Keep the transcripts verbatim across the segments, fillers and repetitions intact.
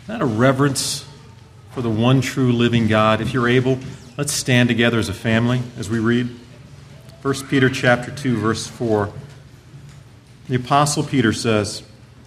Not a reverence for the one true living God. If you're able, let's stand together as a family as we read First Peter chapter two, verse four. The Apostle Peter says,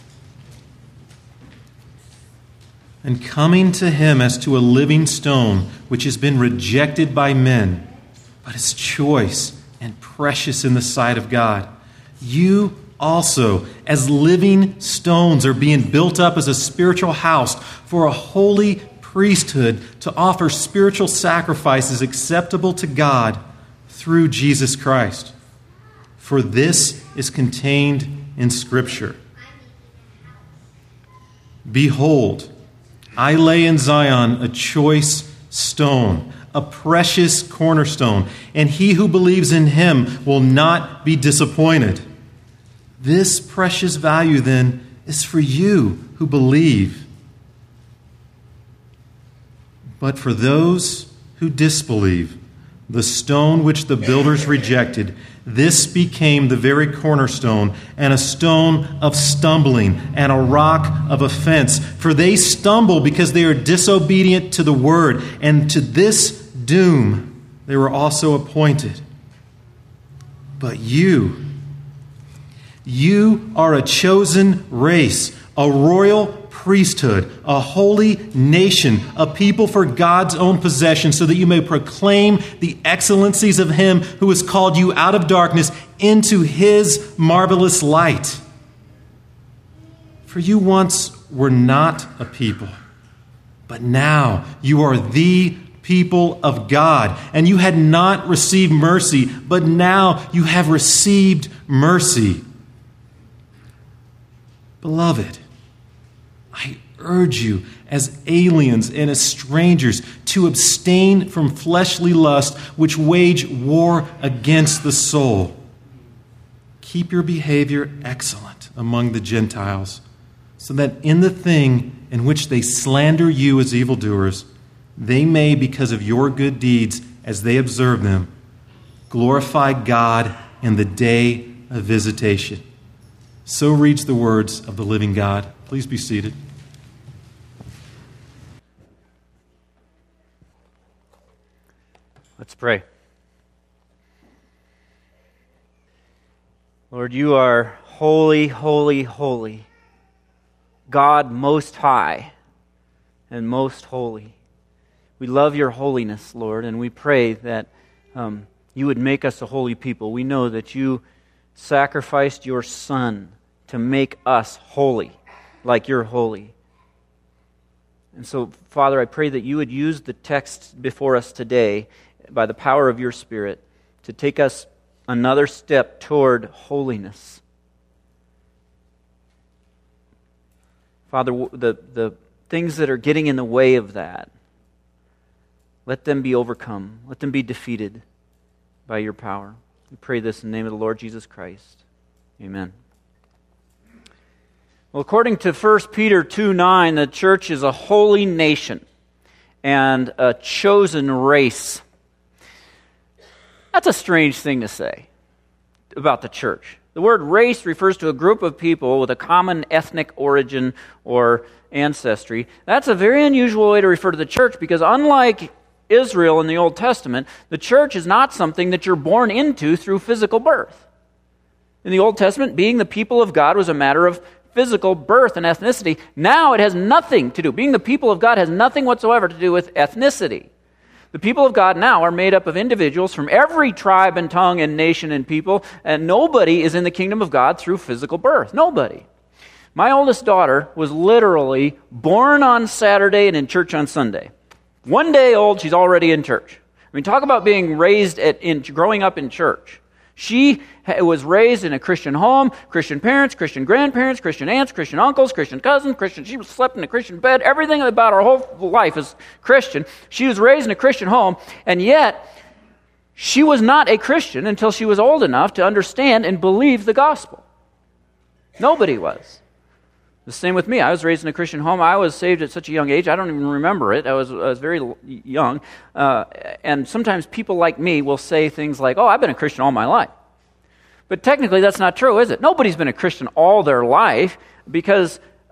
"And coming to him as to a living stone, which has been rejected by men, but is choice and precious in the sight of God, you also, as living stones, are being built up as a spiritual house for a holy priesthood to offer spiritual sacrifices acceptable to God through Jesus Christ. For this is contained in Scripture. Behold, I lay in Zion a choice stone, a precious cornerstone, and he who believes in him will not be disappointed. This precious value, then, is for you who believe. But for those who disbelieve, the stone which the builders rejected, this became the very cornerstone, and a stone of stumbling, and a rock of offense. For they stumble because they are disobedient to the word, and to this doom they were also appointed. But you, you are a chosen race, a royal priesthood, a holy nation, a people for God's own possession, so that you may proclaim the excellencies of him who has called you out of darkness into his marvelous light. For you once were not a people, but now you are the people of God. And you had not received mercy, but now you have received mercy. Beloved, I urge you as aliens and as strangers to abstain from fleshly lust which wage war against the soul. Keep your behavior excellent among the Gentiles, so that in the thing in which they slander you as evildoers, they may, because of your good deeds as they observe them, glorify God in the day of visitation." So reads the words of the living God. Please be seated. Let's pray. Lord, you are holy, holy, holy. God most high and most holy. We love your holiness, Lord, and we pray that um, you would make us a holy people. We know that you sacrificed your Son to make us holy, like you're holy. And so, Father, I pray that you would use the text before us today by the power of your Spirit to take us another step toward holiness. Father, the, the things that are getting in the way of that, let them be overcome. Let them be defeated by your power. We pray this in the name of the Lord Jesus Christ. Amen. Well, according to First Peter two nine, the church is a holy nation and a chosen race. That's a strange thing to say about the church. The word race refers to a group of people with a common ethnic origin or ancestry. That's a very unusual way to refer to the church, because unlike Israel in the Old Testament, the church is not something that you're born into through physical birth. In the Old Testament, being the people of God was a matter of physical birth and ethnicity. Now it has nothing to do. Being the people of God has nothing whatsoever to do with ethnicity. The people of God now are made up of individuals from every tribe and tongue and nation and people, and nobody is in the kingdom of God through physical birth. Nobody. My oldest daughter was literally born on Saturday and in church on Sunday. One day old, she's already in church. I mean, talk about being raised at, in growing up in church. She was raised in a Christian home, Christian parents, Christian grandparents, Christian aunts, Christian uncles, Christian cousins, Christian. She slept in a Christian bed. Everything about her whole life is Christian. She was raised in a Christian home, and yet she was not a Christian until she was old enough to understand and believe the gospel. Nobody was. The same with me. I was raised in a Christian home. I was saved at such a young age, I don't even remember it. I was, I was very young. Uh, and sometimes people like me will say things like, oh, I've been a Christian all my life. But technically that's not true, is it? Nobody's been a Christian all their life, because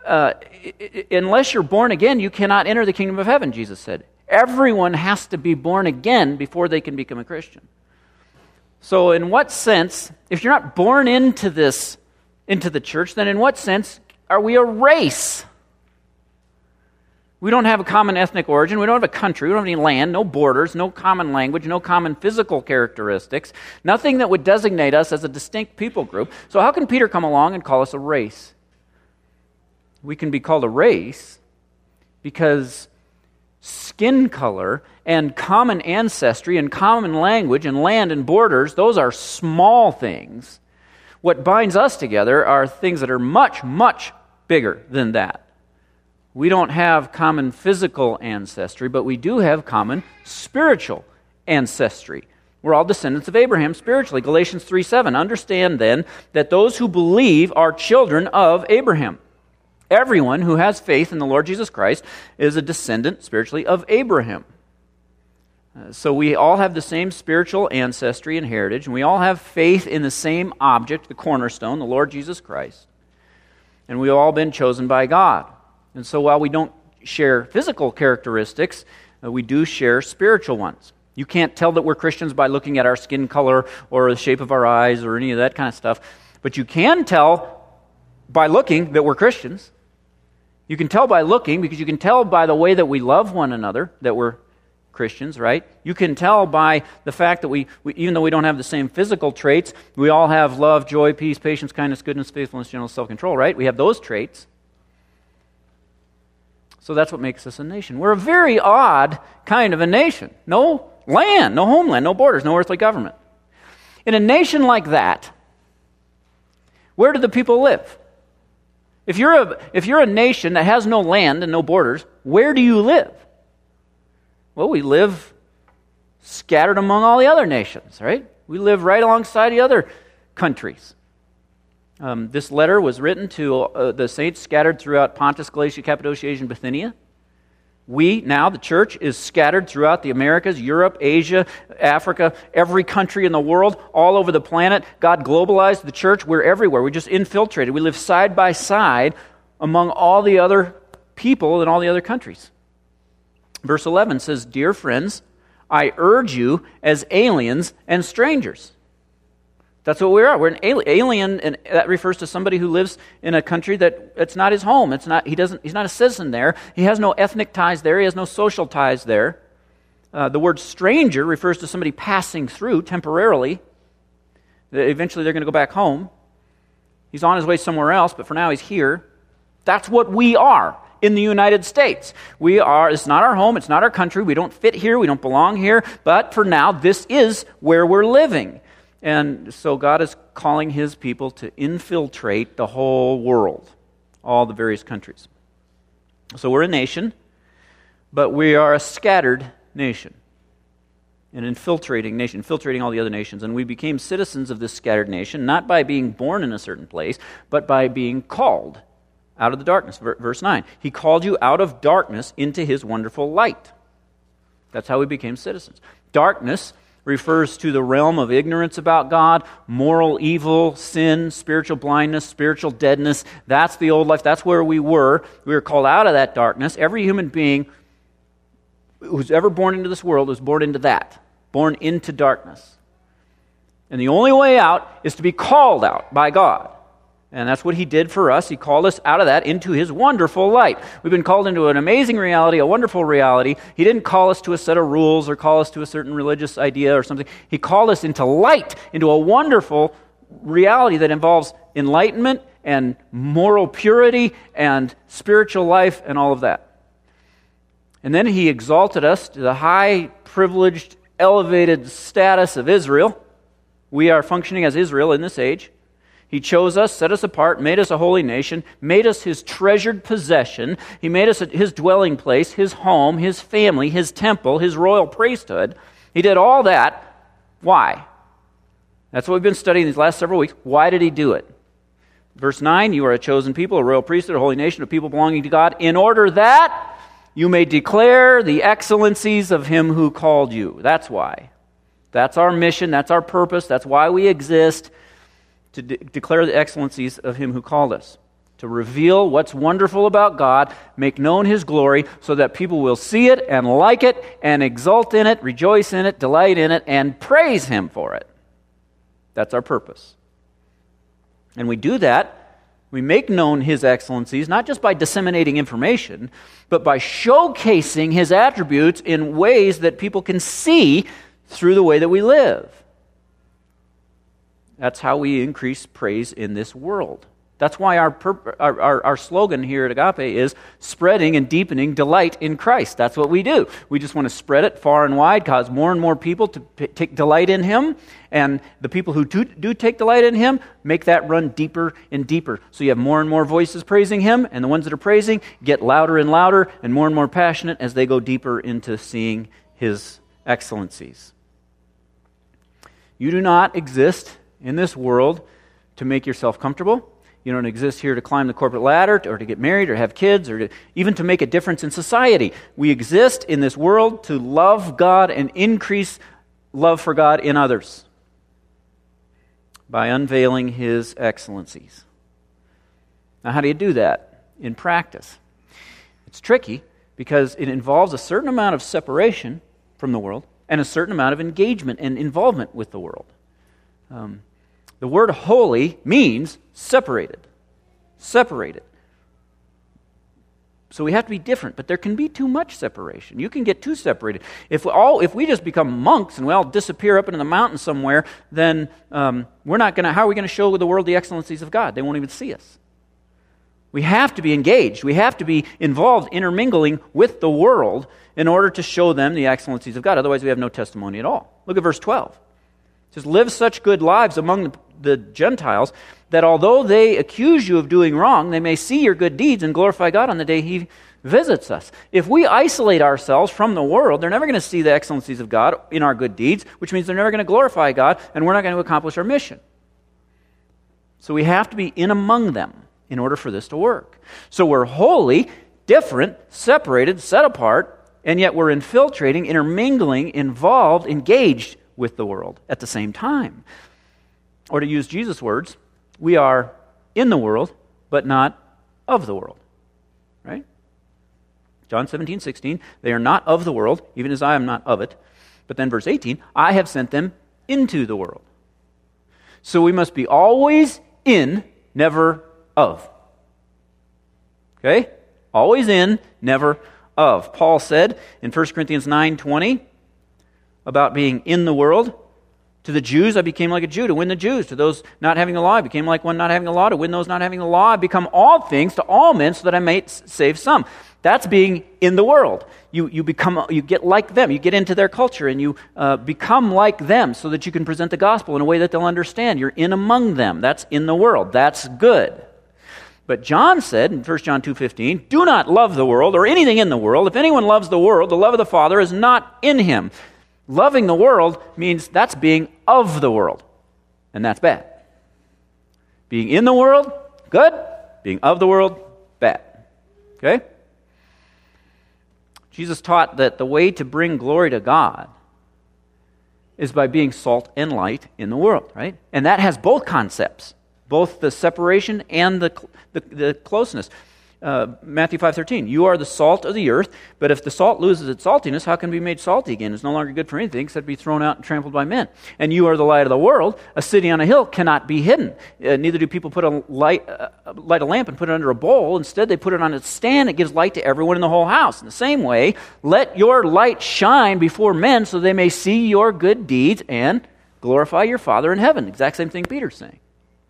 uh, unless you're born again, you cannot enter the kingdom of heaven, Jesus said. Everyone has to be born again before they can become a Christian. So in what sense, if you're not born into this, into the church, then in what sense are we a race? We don't have a common ethnic origin. We don't have a country. We don't have any land, no borders, no common language, no common physical characteristics, nothing that would designate us as a distinct people group. So how can Peter come along and call us a race? We can be called a race because skin color and common ancestry and common language and land and borders, those are small things. What binds us together are things that are much, much bigger than that. We don't have common physical ancestry, but we do have common spiritual ancestry. We're all descendants of Abraham spiritually. Galatians three seven. Understand then that those who believe are children of Abraham. Everyone who has faith in the Lord Jesus Christ is a descendant spiritually of Abraham. Uh, so we all have the same spiritual ancestry and heritage, and we all have faith in the same object, the cornerstone, the Lord Jesus Christ. And we've all been chosen by God. And so while we don't share physical characteristics, uh, we do share spiritual ones. You can't tell that we're Christians by looking at our skin color or the shape of our eyes or any of that kind of stuff. But you can tell by looking that we're Christians. You can tell by looking because you can tell by the way that we love one another that we're Christians, right? You can tell by the fact that we, we, even though we don't have the same physical traits, we all have love, joy, peace, patience, kindness, goodness, faithfulness, gentleness, self-control, right? We have those traits. So that's what makes us a nation. We're a very odd kind of a nation. No land, no homeland, no borders, no earthly government. In a nation like that, where do the people live? If you're a, if you're a nation that has no land and no borders, where do you live? Well, we live scattered among all the other nations, right? We live right alongside the other countries. Um, this letter was written to uh, the saints scattered throughout Pontus, Galatia, Cappadocia, Asia, and Bithynia. We, now, the church, is scattered throughout the Americas, Europe, Asia, Africa, every country in the world, all over the planet. God globalized the church. We're everywhere. We're just infiltrated. We live side by side among all the other people in all the other countries. Verse eleven says, "Dear friends, I urge you as aliens and strangers." That's what we are. We're an alien, and that refers to somebody who lives in a country that it's not his home. It's not. He doesn't. He's not a citizen there. He has no ethnic ties there. He has no social ties there. Uh, the word stranger refers to somebody passing through temporarily. Eventually, they're going to go back home. He's on his way somewhere else, but for now, he's here. That's what we are in the United States. We are. It's not our home. It's not our country. We don't fit here. We don't belong here. But for now, this is where we're living. And so God is calling His people to infiltrate the whole world, all the various countries. So we're a nation, but we are a scattered nation, an infiltrating nation, infiltrating all the other nations. And we became citizens of this scattered nation, not by being born in a certain place, but by being called out of the darkness. Verse nine, He called you out of darkness into His wonderful light. That's how we became citizens. Darkness refers to the realm of ignorance about God, moral evil, sin, spiritual blindness, spiritual deadness. That's the old life. That's where we were. We were called out of that darkness. Every human being who's ever born into this world was born into that, born into darkness. And the only way out is to be called out by God. And that's what He did for us. He called us out of that into His wonderful light. We've been called into an amazing reality, a wonderful reality. He didn't call us to a set of rules or call us to a certain religious idea or something. He called us into light, into a wonderful reality that involves enlightenment and moral purity and spiritual life and all of that. And then He exalted us to the high, privileged, elevated status of Israel. We are functioning as Israel in this age. He chose us, set us apart, made us a holy nation, made us His treasured possession. He made us His dwelling place, His home, His family, His temple, His royal priesthood. He did all that. Why? That's what we've been studying these last several weeks. Why did He do it? Verse nine, you are a chosen people, a royal priesthood, a holy nation, a people belonging to God, in order that you may declare the excellencies of Him who called you. That's why. That's our mission. That's our purpose. That's why we exist. To de- declare the excellencies of Him who called us. to reveal what's wonderful about God, make known His glory, so that people will see it and like it and exult in it, rejoice in it, delight in it, and praise Him for it. That's our purpose. And we do that, we make known His excellencies, not just by disseminating information, but by showcasing His attributes in ways that people can see through the way that we live. That's how we increase praise in this world. That's why our, pur- our, our, our slogan here at Agape is spreading and deepening delight in Christ. That's what we do. We just want to spread it far and wide, cause more and more people to p- take delight in Him, and the people who do, do take delight in Him, make that run deeper and deeper. So you have more and more voices praising Him, and the ones that are praising get louder and louder and more and more passionate as they go deeper into seeing His excellencies. You do not exist in this world to make yourself comfortable. You don't exist here to climb the corporate ladder or to get married or have kids or to, even to make a difference in society. We exist in this world to love God and increase love for God in others by unveiling His excellencies. Now, how do you do that in practice? It's tricky because it involves a certain amount of separation from the world and a certain amount of engagement and involvement with the world. Um, The word holy means separated. Separated. So we have to be different, but there can be too much separation. You can get too separated. If we, all, if we just become monks and we all disappear up into the mountains somewhere, then um, we're not going to, how are we going to show the world the excellencies of God? They won't even see us. We have to be engaged. We have to be involved, intermingling with the world in order to show them the excellencies of God. Otherwise, we have no testimony at all. Look at verse twelve. It says, live such good lives among the, the Gentiles that although they accuse you of doing wrong, they may see your good deeds and glorify God on the day He visits us. If we isolate ourselves from the world, they're never going to see the excellencies of God in our good deeds, which means they're never going to glorify God, and we're not going to accomplish our mission. So we have to be in among them in order for this to work. So we're holy, different, separated, set apart, and yet we're infiltrating, intermingling, involved, engaged with the world at the same time. Or to use Jesus' words, we are in the world, but not of the world. Right? John seventeen, sixteen, they are not of the world, even as I am not of it. But then verse eighteen, I have sent them into the world. So we must be always in, never of. Okay? Always in, never of. Paul said in First Corinthians nine twenty, about being in the world. To the Jews, I became like a Jew to win the Jews. To those not having the law, I became like one not having the law to win those not having the law. I become all things to all men so that I may save some. That's being in the world. You you become you get like them. You get into their culture and you uh, become like them so that you can present the gospel in a way that they'll understand. You're in among them. That's in the world. That's good. But John said in First John two fifteen, do not love the world or anything in the world. If anyone loves the world, the love of the Father is not in him. Loving the world means that's being of the world, and that's bad. Being in the world, good. Being of the world, bad. Okay? Jesus taught that the way to bring glory to God is by being salt and light in the world, right? And that has both concepts, both the separation and the, the, the closeness. Uh, Matthew five thirteen, you are the salt of the earth, but if the salt loses its saltiness, how can it be made salty again? It's no longer good for anything except to be thrown out and trampled by men. And you are the light of the world. A city on a hill cannot be hidden. Uh, neither do people put a light, uh, light a lamp and put it under a bowl. Instead, they put it on its stand. It gives light to everyone in the whole house. In the same way, let your light shine before men so they may see your good deeds and glorify your Father in heaven. Exact same thing Peter's saying.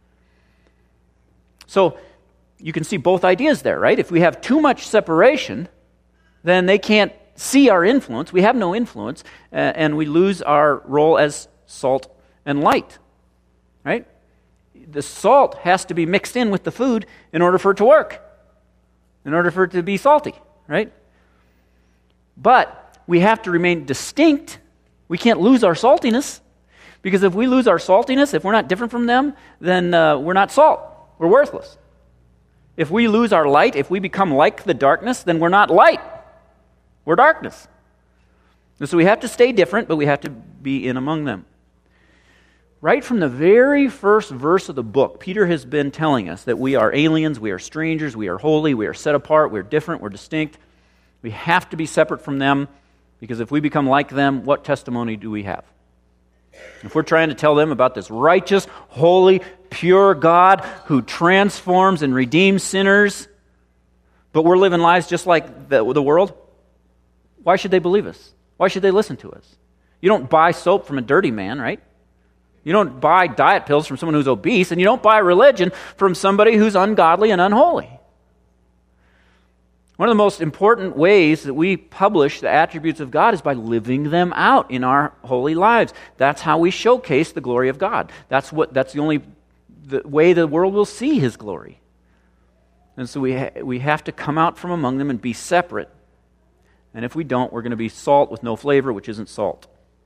So, you can see both ideas there, right? If we have too much separation, then they can't see our influence. We have no influence, uh, and we lose our role as salt and light, right? The salt has to be mixed in with the food in order for it to work, in order for it to be salty, right? But we have to remain distinct. We can't lose our saltiness, because if we lose our saltiness, if we're not different from them, then uh, we're not salt. We're worthless. If we lose our light, if we become like the darkness, then we're not light. We're darkness. And so we have to stay different, but we have to be in among them. Right from the very first verse of the book, Peter has been telling us that we are aliens, we are strangers, we are holy, we are set apart, we're different, we're distinct. We have to be separate from them, because if we become like them, what testimony do we have? If we're trying to tell them about this righteous, holy, pure God who transforms and redeems sinners, but we're living lives just like the, the world, why should they believe us? Why should they listen to us? You don't buy soap from a dirty man, right? You don't buy diet pills from someone who's obese, and you don't buy religion from somebody who's ungodly and unholy. One of the most important ways that we publish the attributes of God is by living them out in our holy lives. That's how we showcase the glory of God. That's what. That's the only the way the world will see His glory. And so we ha- we have to come out from among them and be separate. And if we don't, we're going to be salt with no flavor, which isn't salt.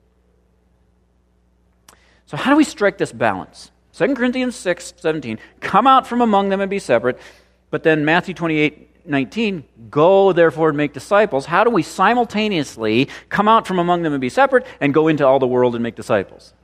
So how do we strike this balance? Second Corinthians six seventeen, come out from among them and be separate. But then Matthew twenty-eight nineteen, go therefore and make disciples. How do we simultaneously come out from among them and be separate and go into all the world and make disciples?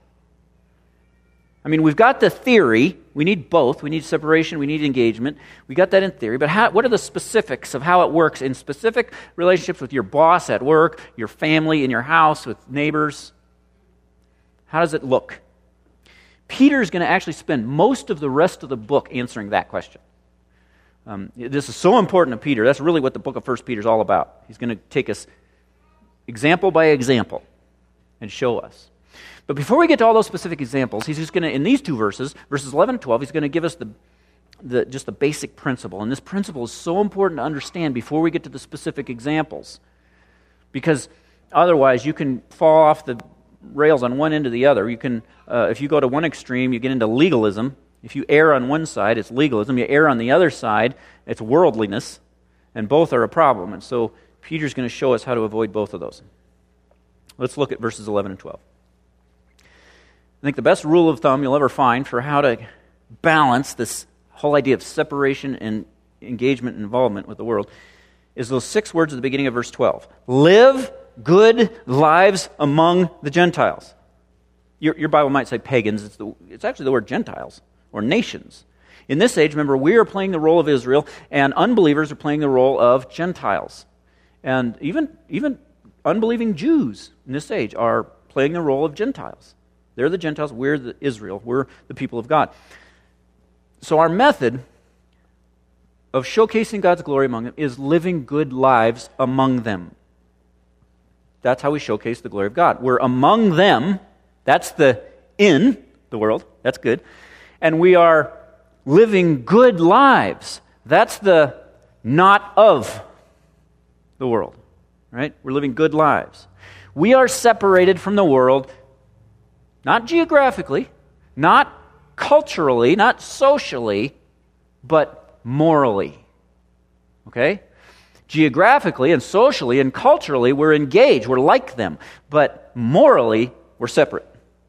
I mean, we've got the theory. We need both. We need separation. We need engagement. We got that in theory. But how, what are the specifics of how it works in specific relationships with your boss at work, your family, in your house, with neighbors? How does it look? Peter's going to actually spend most of the rest of the book answering that question. Um, this is so important to Peter. That's really what the book of First Peter is all about. He's going to take us example by example and show us. But before we get to all those specific examples, he's just going to, in these two verses, verses eleven and twelve, he's going to give us the, the just the basic principle. And this principle is so important to understand before we get to the specific examples. Because otherwise you can fall off the rails on one end or the other. You can, uh, if you go to one extreme, you get into legalism. If you err on one side, it's legalism. You err on the other side, it's worldliness. And both are a problem. And so Peter's going to show us how to avoid both of those. Let's look at verses eleven and twelve. I think the best rule of thumb you'll ever find for how to balance this whole idea of separation and engagement and involvement with the world is those six words at the beginning of verse twelve. Live good lives among the Gentiles. Your, your Bible might say pagans. It's, the, it's actually the word Gentiles, or nations. In this age, remember, we are playing the role of Israel, and unbelievers are playing the role of Gentiles. And even, even unbelieving Jews in this age are playing the role of Gentiles. They're the Gentiles, we're the Israel, we're the people of God. So our method of showcasing God's glory among them is living good lives among them. That's how we showcase the glory of God. We're among them. That's the in the world. That's good. And we are living good lives. That's the not of the world. Right? We're living good lives. We are separated from the world, not geographically, not culturally, not socially, but morally. Okay? Geographically and socially and culturally, we're engaged. We're like them. But morally, we're separate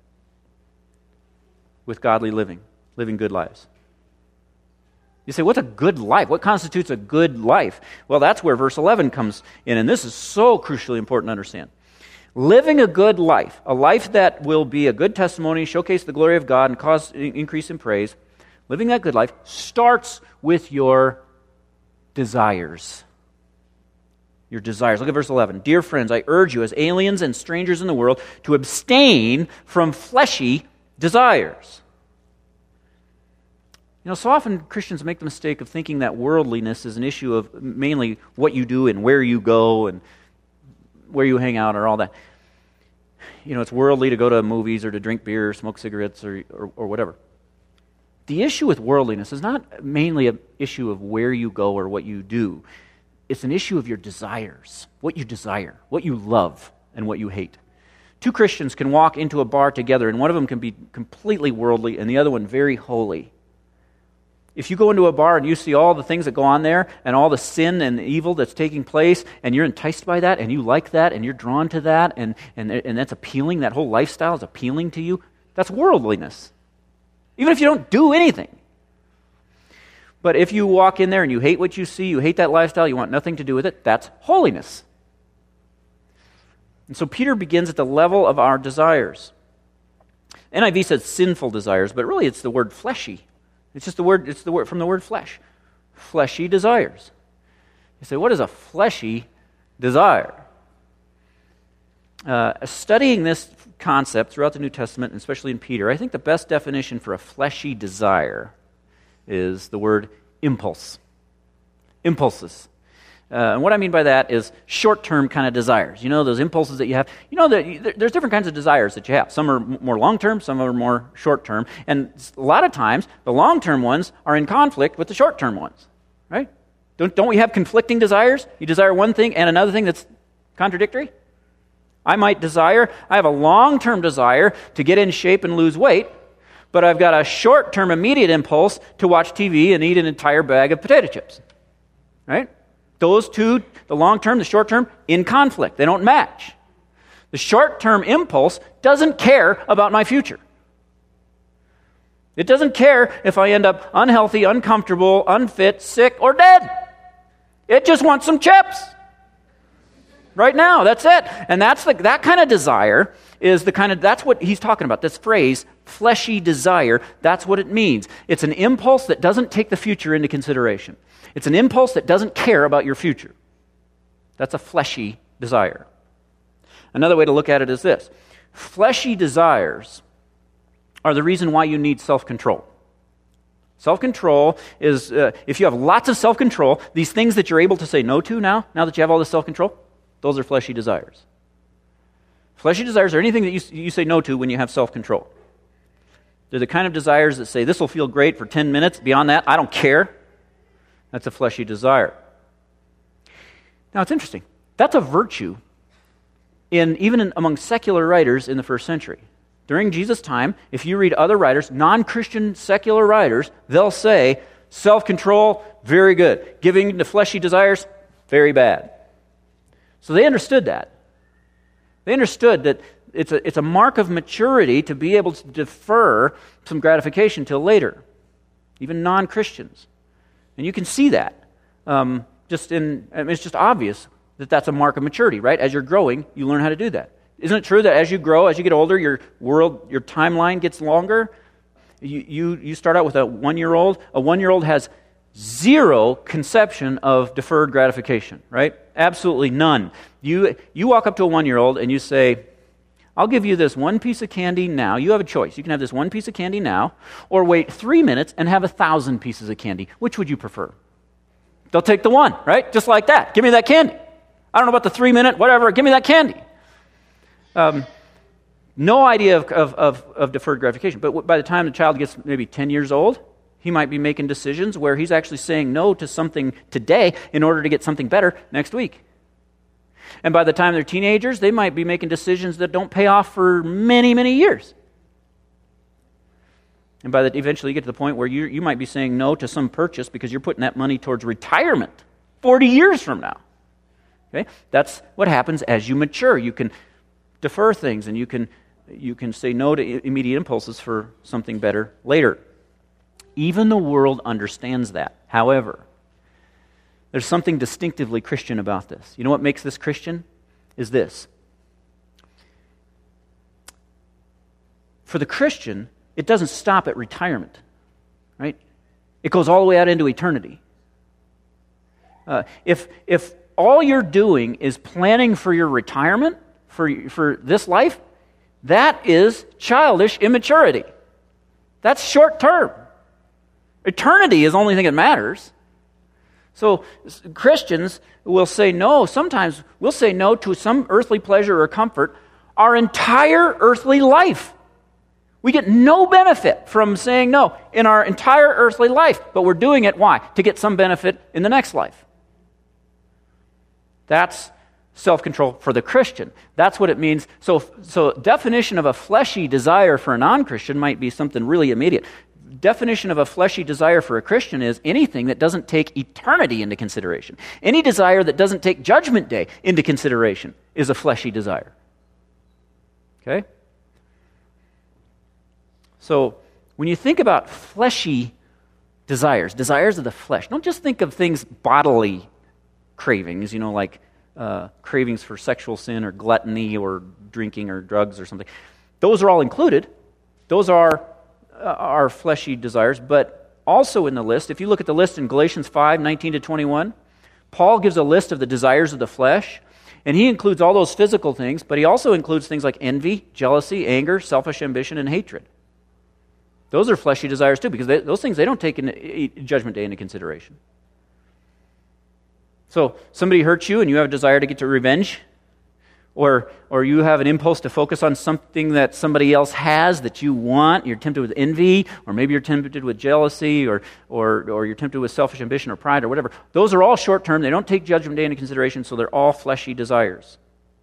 with godly living, living good lives. You say, what's a good life? What constitutes a good life? Well, that's where verse eleven comes in, and this is so crucially important to understand. Living a good life, a life that will be a good testimony, showcase the glory of God, and cause increase in praise, living that good life starts with your desires. Your desires. Look at verse eleven. Dear friends, I urge you as aliens and strangers in the world to abstain from fleshy desires. You know, so often Christians make the mistake of thinking that worldliness is an issue of mainly what you do and where you go and where you hang out or all that. You know, it's worldly to go to movies or to drink beer or smoke cigarettes or, or, or whatever. The issue with worldliness is not mainly an issue of where you go or what you do. It's an issue of your desires, what you desire, what you love, and what you hate. Two Christians can walk into a bar together, and one of them can be completely worldly and the other one very holy. If you go into a bar and you see all the things that go on there and all the sin and evil that's taking place, and you're enticed by that and you like that and you're drawn to that and, and, and that's appealing, that whole lifestyle is appealing to you, that's worldliness. Even if you don't do anything. But if you walk in there and you hate what you see, you hate that lifestyle, you want nothing to do with it, that's holiness. And so Peter begins at the level of our desires. N I V says sinful desires, but really it's the word fleshy. It's just the word, it's the word from the word flesh. Fleshy desires. You say, what is a fleshy desire? Uh, studying this concept throughout the New Testament, and especially in Peter, I think the best definition for a fleshy desire is the word impulse. Impulses. Uh, and what I mean by that is short-term kind of desires. You know, those impulses that you have. You know, that there's different kinds of desires that you have. Some are more long-term, some are more short-term. And a lot of times, the long-term ones are in conflict with the short-term ones, right? Don't, don't we have conflicting desires? You desire one thing and another thing that's contradictory? I might desire, I have a long-term desire to get in shape and lose weight, but I've got a short-term immediate impulse to watch T V and eat an entire bag of potato chips, right? Those two, the long-term, the short-term, in conflict. They don't match. The short-term impulse doesn't care about my future. It doesn't care if I end up unhealthy, uncomfortable, unfit, sick, or dead. It just wants some chips. Right now, that's it. And that's the, that kind of desire is the kind of, that's what he's talking about. This phrase, fleshy desire, that's what it means. It's an impulse that doesn't take the future into consideration. It's an impulse that doesn't care about your future. That's a fleshy desire. Another way to look at it is this. Fleshy desires are the reason why you need self-control. Self-control is, uh, if you have lots of self-control, these things that you're able to say no to now, now that you have all this self-control, those are fleshy desires. Fleshy desires are anything that you, you say no to when you have self-control. They're the kind of desires that say, this will feel great for ten minutes. Beyond that, I don't care. That's a fleshy desire. Now, it's interesting. That's a virtue in even in, among secular writers in the first century. During Jesus' time, if you read other writers, non-Christian secular writers, they'll say, self-control, very good. Giving to fleshy desires, very bad. So they understood that. They understood that it's a, it's a mark of maturity to be able to defer some gratification till later, even non-Christians. And you can see that. Um, just in, I mean, it's just obvious that that's a mark of maturity, right? As you're growing, you learn how to do that. Isn't it true that as you grow, as you get older, your world, your timeline gets longer? You, you, you start out with a one-year-old. A one-year-old has zero conception of deferred gratification, right? Absolutely none. You, you walk up to a one-year-old and you say, I'll give you this one piece of candy now. You have a choice. You can have this one piece of candy now, or wait three minutes and have a thousand pieces of candy. Which would you prefer? They'll take the one, right? Just like that. Give me that candy. I don't know about the three minute, whatever. Give me that candy. Um, no idea of, of, of, of deferred gratification. But by the time the child gets maybe ten years old, he might be making decisions where he's actually saying no to something today in order to get something better next week. And by the time they're teenagers, they might be making decisions that don't pay off for many, many years. And by the eventually you get to the point where you you might be saying no to some purchase because you're putting that money towards retirement forty years from now. Okay? That's what happens as you mature. You can defer things and you can you can say no to immediate impulses for something better later. Even the world understands that. However, there's something distinctively Christian about this. You know what makes this Christian? Is this. For the Christian, it doesn't stop at retirement, right? It goes all the way out into eternity. Uh, if if all you're doing is planning for your retirement, for, for this life, that is childish immaturity. That's short term. Eternity is the only thing that matters. So Christians will say no, sometimes we'll say no to some earthly pleasure or comfort our entire earthly life. We get no benefit from saying no in our entire earthly life, but we're doing it, why? To get some benefit in the next life. That's self-control for the Christian. That's what it means. So, so definition of a fleshy desire for a non-Christian might be something really immediate. Definition of a fleshy desire for a Christian is anything that doesn't take eternity into consideration. Any desire that doesn't take Judgment Day into consideration is a fleshy desire. Okay? So, when you think about fleshy desires, desires of the flesh, don't just think of things bodily cravings, you know, like uh, cravings for sexual sin or gluttony or drinking or drugs or something. Those are all included, those are uh, our fleshy desires, but also in the list, if you look at the list in Galatians five, nineteen to twenty-one, Paul gives a list of the desires of the flesh, and he includes all those physical things, but he also includes things like envy, jealousy, anger, selfish ambition, and hatred. Those are fleshy desires too, because they, those things, they don't take in, Judgment Day into consideration. So somebody hurts you and you have a desire to get to revenge, or or you have an impulse to focus on something that somebody else has that you want. You're tempted with envy, or maybe you're tempted with jealousy, or or or you're tempted with selfish ambition or pride or whatever. Those are all short-term. They don't take Judgment Day into consideration, so they're all fleshy desires.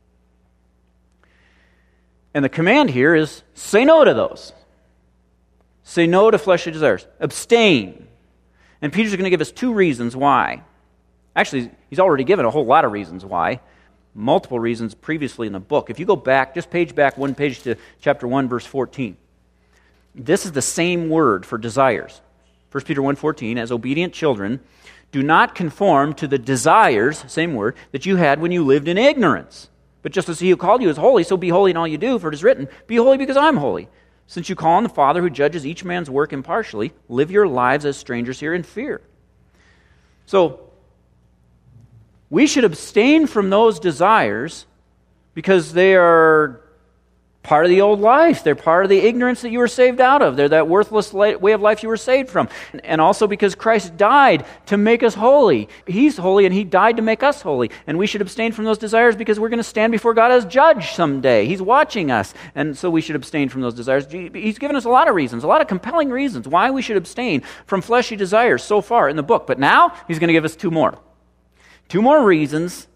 And the command here is say no to those. Say no to fleshly desires. Abstain. And Peter's going to give us two reasons why. Actually, he's already given a whole lot of reasons why. Multiple reasons previously in the book. If you go back, just page back one page to chapter one, verse fourteen. This is the same word for desires. First Peter one fourteen, as obedient children, do not conform to the desires, same word, that you had when you lived in ignorance. But just as he who called you is holy, so be holy in all you do, for it is written, be holy because I'm holy. Since you call on the Father who judges each man's work impartially, live your lives as strangers here in fear. So, we should abstain from those desires because they are part of the old life. They're part of the ignorance that you were saved out of. They're that worthless way of life you were saved from. And also because Christ died to make us holy. He's holy and He died to make us holy. And we should abstain from those desires because we're going to stand before God as judge someday. He's watching us. And so we should abstain from those desires. He's given us a lot of reasons, a lot of compelling reasons why we should abstain from fleshy desires so far in the book. But now He's going to give us two more. Two more reasons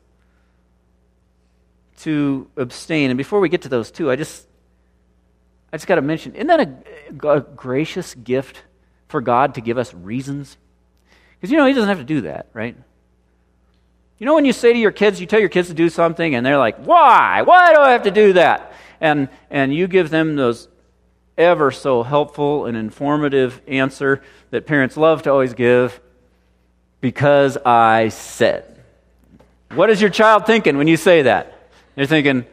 to abstain. And before we get to those two, I just I just got to mention, isn't that a, a gracious gift for God to give us reasons? Because, you know, He doesn't have to do that, right? You know when you say to your kids, you tell your kids to do something, and they're like, why? Why do I have to do that? And and you give them those ever so helpful and informative answer that parents love to always give, because I said. What is your child thinking when you say that? They're thinking,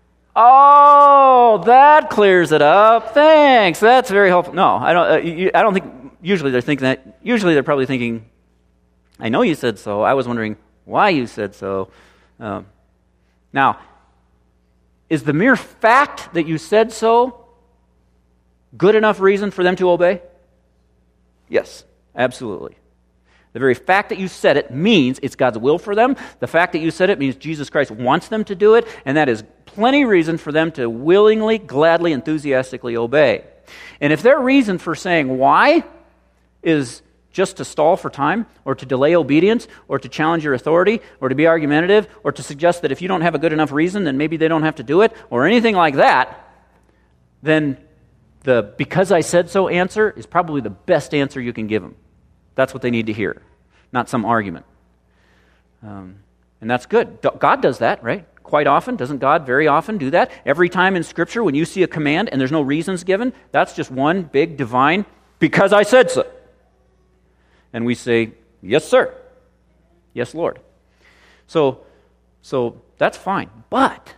oh, that clears it up. Thanks. That's very helpful. No, I don't. Uh, you, I don't think. Usually they're thinking that. Usually they're probably thinking, I know you said so. I was wondering why you said so. Um, now, is the mere fact that you said so good enough reason for them to obey? Yes, absolutely. The very fact that you said it means it's God's will for them. The fact that you said it means Jesus Christ wants them to do it, and that is plenty reason for them to willingly, gladly, enthusiastically obey. And if their reason for saying why is just to stall for time, or to delay obedience, or to challenge your authority, or to be argumentative, or to suggest that if you don't have a good enough reason, then maybe they don't have to do it, or anything like that, then the because I said so answer is probably the best answer you can give them. That's what they need to hear, not some argument. Um, and that's good. God does that, right? Quite often. Doesn't God very often do that? Every time in Scripture when you see a command and there's no reasons given, that's just one big divine, because I said so. And we say, yes, sir. Yes, Lord. So, so that's fine. But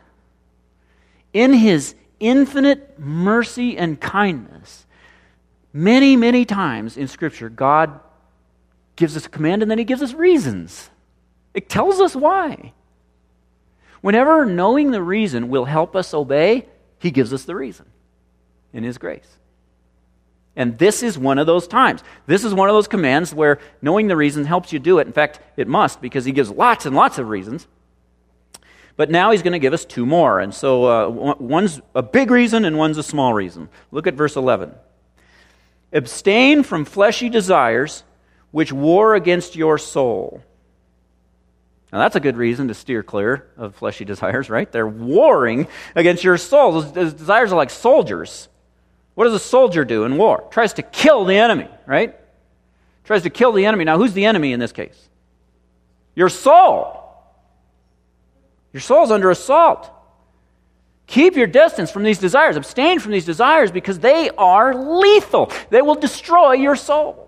in His infinite mercy and kindness, many, many times in Scripture, God gives us a command and then He gives us reasons. It tells us why. Whenever knowing the reason will help us obey, He gives us the reason in His grace. And this is one of those times. This is one of those commands where knowing the reason helps you do it. In fact, it must, because He gives lots and lots of reasons. But now He's going to give us two more. And so uh, one's a big reason and one's a small reason. Look at verse eleven. Abstain from fleshy desires which war against your soul. Now that's a good reason to steer clear of fleshy desires, right? They're warring against your soul. Those, those desires are like soldiers. What does a soldier do in war? Tries to kill the enemy, right? Tries to kill the enemy. Now who's the enemy in this case? Your soul. Your soul's under assault. Keep your distance from these desires. Abstain from these desires because they are lethal. They will destroy your soul.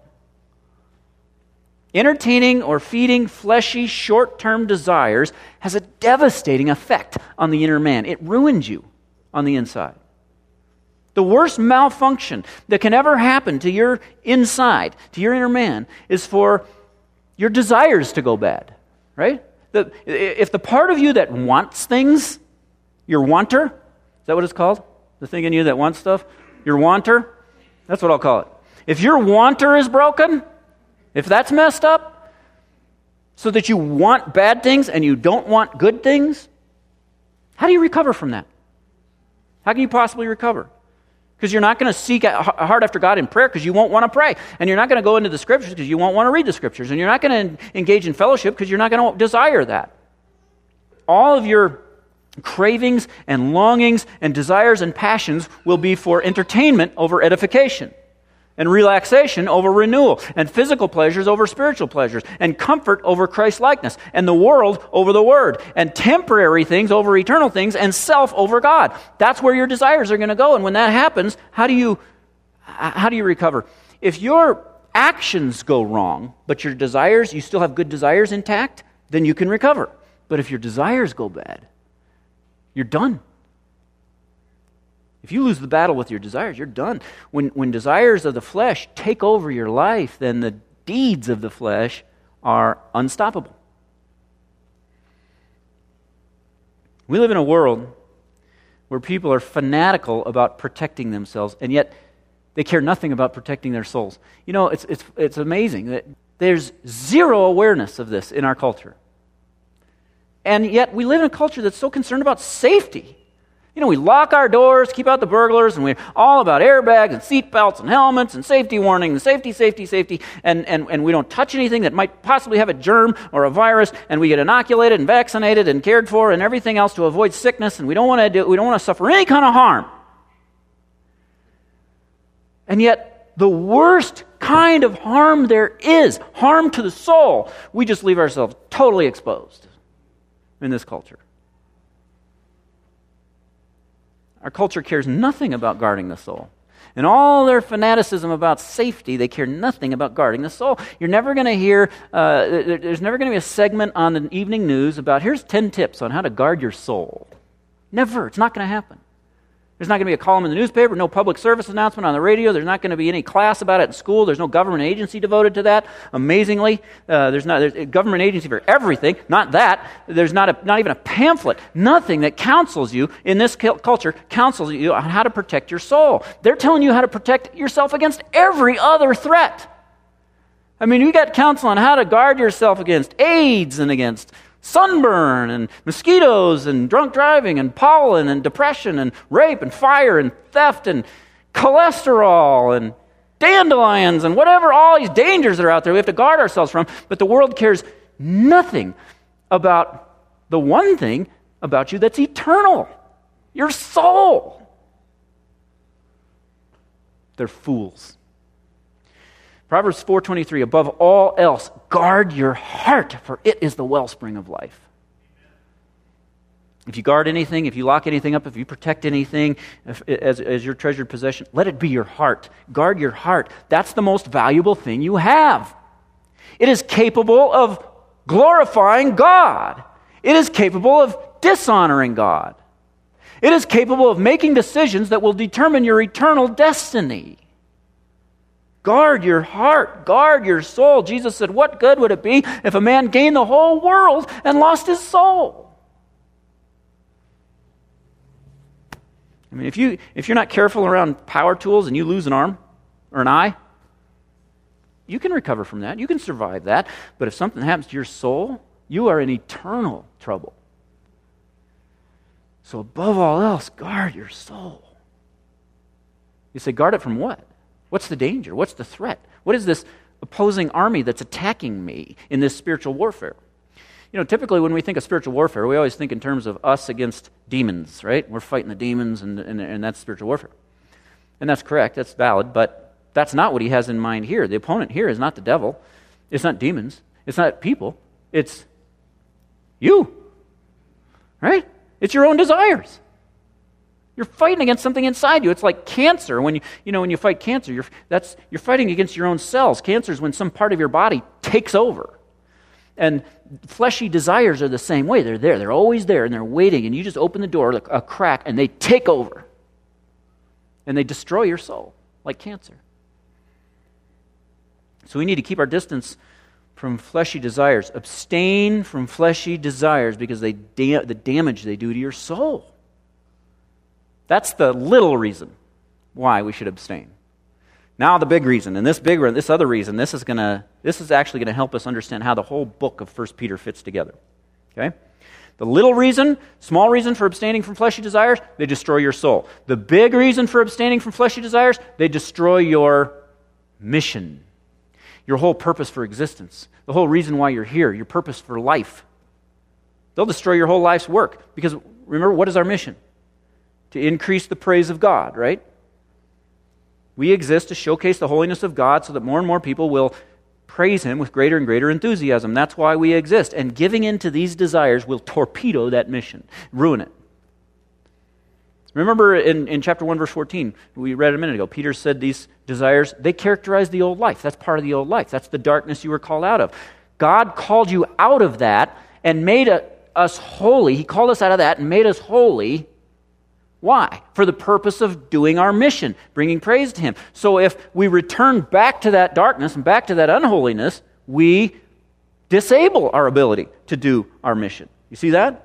Entertaining or feeding fleshy, short-term desires has a devastating effect on the inner man. It ruins you on the inside. The worst malfunction that can ever happen to your inside, to your inner man, is for your desires to go bad, right? The, if the part of you that wants things, your wanter, is that what it's called? The thing in you that wants stuff? Your wanter? That's what I'll call it. If your wanter is broken, if that's messed up, so that you want bad things and you don't want good things, how do you recover from that? How can you possibly recover? Because you're not going to seek hard after God in prayer because you won't want to pray. And you're not going to go into the Scriptures because you won't want to read the Scriptures. And you're not going to engage in fellowship because you're not going to desire that. All of your cravings and longings and desires and passions will be for entertainment over edification, and relaxation over renewal, and physical pleasures over spiritual pleasures, and comfort over Christ-likeness, and the world over the Word, and temporary things over eternal things, and self over God. That's where your desires are going to go. And when that happens, how do you how do you recover? If your actions go wrong, but your desires, you still have good desires intact, then you can recover. But if your desires go bad, you're done. If you lose the battle with your desires, you're done. When, when desires of the flesh take over your life, then the deeds of the flesh are unstoppable. We live in a world where people are fanatical about protecting themselves, and yet they care nothing about protecting their souls. You know, it's, it's, it's amazing that there's zero awareness of this in our culture. And yet we live in a culture that's so concerned about safety. You know, we lock our doors, keep out the burglars, and we're all about airbags and seatbelts and helmets and safety warning and safety, safety, safety, and, and, and we don't touch anything that might possibly have a germ or a virus, and we get inoculated and vaccinated and cared for and everything else to avoid sickness, and we don't want to do, we don't want to suffer any kind of harm. And yet, the worst kind of harm there is, harm to the soul, we just leave ourselves totally exposed in this culture. Our culture cares nothing about guarding the soul. And all their fanaticism about safety, they care nothing about guarding the soul. You're never going to hear, uh, there's never going to be a segment on the evening news about, here's ten tips on how to guard your soul. Never. It's not going to happen. There's not going to be a column in the newspaper, no public service announcement on the radio. There's not going to be any class about it in school. There's no government agency devoted to that. Amazingly, uh, there's not there's a government agency for everything. Not that. There's not a, not even a pamphlet. Nothing that counsels you in this culture counsels you on how to protect your soul. They're telling you how to protect yourself against every other threat. I mean, you got counsel on how to guard yourself against AIDS and against sunburn and mosquitoes and drunk driving and pollen and depression and rape and fire and theft and cholesterol and dandelions and whatever, all these dangers that are out there we have to guard ourselves from. But the world cares nothing about the one thing about you that's eternal, your soul. They're fools. Proverbs four twenty-three, above all else, guard your heart, for it is the wellspring of life. If you guard anything, if you lock anything up, if you protect anything if, as, as your treasured possession, let it be your heart. Guard your heart. That's the most valuable thing you have. It is capable of glorifying God. It is capable of dishonoring God. It is capable of making decisions that will determine your eternal destiny. Guard your heart. Guard your soul. Jesus said, what good would it be if a man gained the whole world and lost his soul? I mean, if, you, if you're not careful around power tools and you lose an arm or an eye, you can recover from that. You can survive that. But if something happens to your soul, you are in eternal trouble. So above all else, guard your soul. You say, guard it from what? What's the danger? What's the threat? What is this opposing army that's attacking me in this spiritual warfare? You know, typically when we think of spiritual warfare, we always think in terms of us against demons, right? We're fighting the demons, and, and, and that's spiritual warfare. And that's correct, that's valid, but that's not what he has in mind here. The opponent here is not the devil. It's not demons. It's not people. It's you, right? It's your own desires. You're fighting against something inside you. It's like cancer. When you, you know, when you fight cancer, you're, that's, you're fighting against your own cells. Cancer is when some part of your body takes over. And fleshy desires are the same way. They're there. They're always there, and they're waiting. And you just open the door, like a crack, and they take over. and they destroy your soul like cancer. So we need to keep our distance from fleshy desires. Abstain from fleshy desires because they da- the damage they do to your soul. That's the little reason why we should abstain. Now the big reason, and this big this other reason, this is gonna this is actually gonna help us understand how the whole book of First Peter fits together. Okay? The little reason, small reason for abstaining from fleshy desires, they destroy your soul. The big reason for abstaining from fleshy desires, they destroy your mission. Your whole purpose for existence, the whole reason why you're here, your purpose for life. They'll destroy your whole life's work. Because remember, what is our mission? To increase the praise of God, right? We exist to showcase the holiness of God so that more and more people will praise Him with greater and greater enthusiasm. That's why we exist. And giving in to these desires will torpedo that mission, ruin it. Remember in, in chapter one, verse fourteen, we read a minute ago, Peter said these desires, they characterize the old life. That's part of the old life. That's the darkness you were called out of. God called you out of that and made a, us holy. He called us out of that and made us holy. Why? For the purpose of doing our mission, bringing praise to Him. So if we return back to that darkness and back to that unholiness, we disable our ability to do our mission. You see that?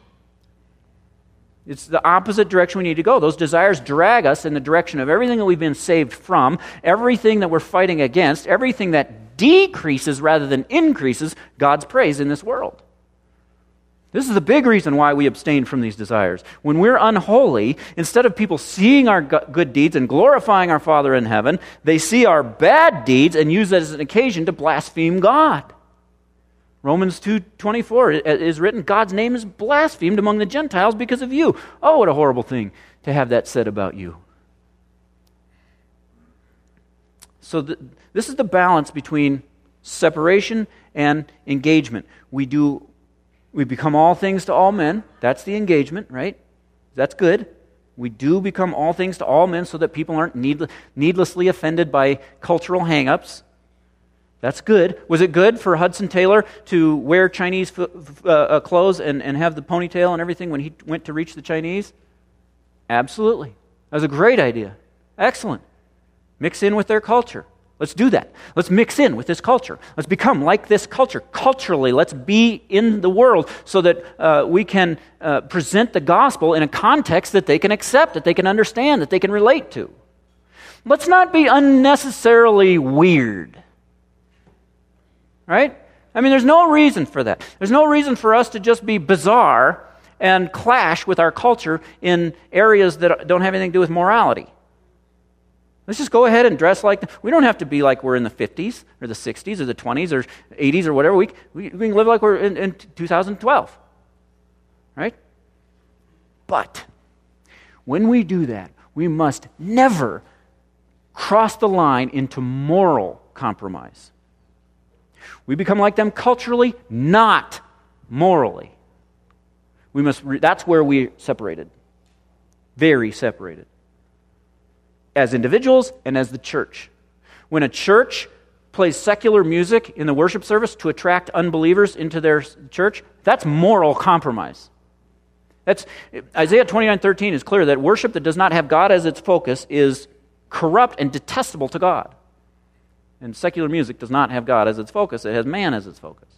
It's the opposite direction we need to go. Those desires drag us in the direction of everything that we've been saved from, everything that we're fighting against, everything that decreases rather than increases God's praise in this world. This is the big reason why we abstain from these desires. When we're unholy, instead of people seeing our good deeds and glorifying our Father in heaven, they see our bad deeds and use that as an occasion to blaspheme God. Romans two twenty-four is written, God's name is blasphemed among the Gentiles because of you. Oh, what a horrible thing to have that said about you. So th- this is the balance between separation and engagement. We do, we become all things to all men. That's the engagement, right? That's good. We do become all things to all men so that people aren't need- needlessly offended by cultural hang-ups. That's good. Was it good for Hudson Taylor to wear Chinese f- f- uh, clothes and, and have the ponytail and everything when he went to reach the Chinese? Absolutely. That was a great idea. Excellent. Mix in with their culture. Let's do that. Let's mix in with this culture. Let's become like this culture. Culturally, let's be in the world so that uh, we can uh, present the gospel in a context that they can accept, that they can understand, that they can relate to. Let's not be unnecessarily weird. Right? I mean, there's no reason for that. There's no reason for us to just be bizarre and clash with our culture in areas that don't have anything to do with morality. Let's just go ahead and dress like... We don't have to be like we're in the fifties or the sixties or the twenties or eighties or whatever. We, we, we can live like we're in, in two thousand twelve. Right? But when we do that, we must never cross the line into moral compromise. We become like them culturally, not morally. We must. Re- that's where we're separated. Very separated. As individuals and as the church. When a church plays secular music in the worship service to attract unbelievers into their church, that's moral compromise. That's Isaiah twenty-nine thirteen is clear that worship that does not have God as its focus is corrupt and detestable to God. And secular music does not have God as its focus. It has man as its focus.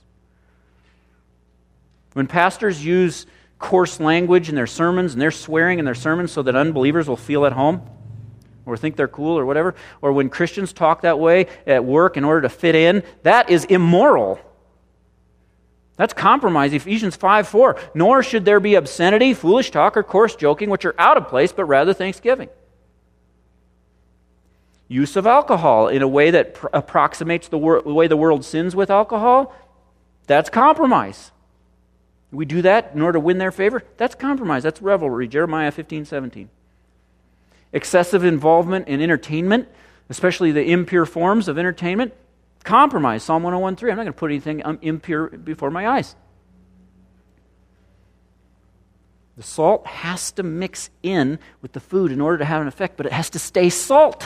When pastors use coarse language in their sermons and they're swearing in their sermons so that unbelievers will feel at home or think they're cool or whatever, or when Christians talk that way at work in order to fit in, that is immoral. That's compromise. Ephesians five four. Nor should there be obscenity, foolish talk, or coarse joking, which are out of place, but rather thanksgiving. Use of alcohol in a way that pr- approximates the, wor- the way the world sins with alcohol, that's compromise. We do that in order to win their favor, that's compromise. That's revelry, Jeremiah fifteen seventeen. Excessive involvement in entertainment, especially the impure forms of entertainment, compromise, Psalm one oh one three. I'm not going to put anything impure before my eyes. The salt has to mix in with the food in order to have an effect, but it has to stay salt.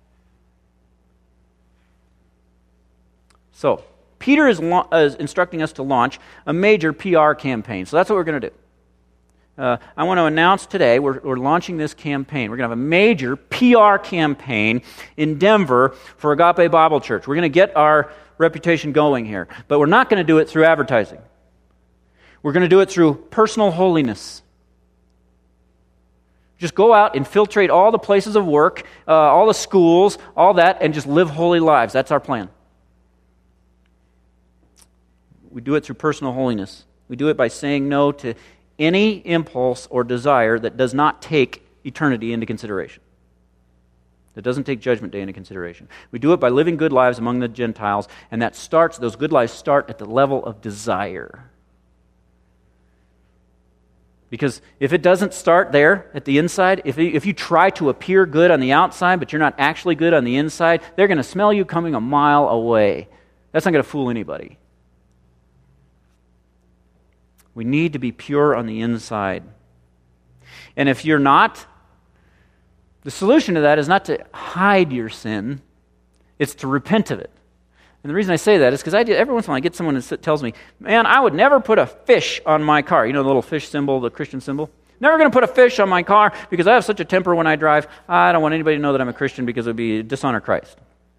So, Peter is, la- is instructing us to launch a major P R campaign. So that's what we're going to do. uh, I want to announce today we're, we're launching this campaign. We're going to have a major P R campaign in Denver for Agape Bible Church. We're going to get our reputation going here, but we're not going to do it through advertising. We're going to do it through personal holiness. Just go out, infiltrate all the places of work, uh, all the schools, all that, and just live holy lives. That's our plan. We do it through personal holiness. We do it by saying no to any impulse or desire that does not take eternity into consideration, that doesn't take Judgment Day into consideration. We do it by living good lives among the Gentiles, and that starts, those good lives start at the level of desire. Because if it doesn't start there at the inside, if if you try to appear good on the outside, but you're not actually good on the inside, they're going to smell you coming a mile away. That's not going to fool anybody. We need to be pure on the inside. And if you're not, the solution to that is not to hide your sin, it's to repent of it. And the reason I say that is because I did, every once in a while I get someone that tells me, man, I would never put a fish on my car. You know the little fish symbol, the Christian symbol? Never going to put a fish on my car because I have such a temper when I drive. I don't want anybody to know that I'm a Christian because it would be dishonor Christ.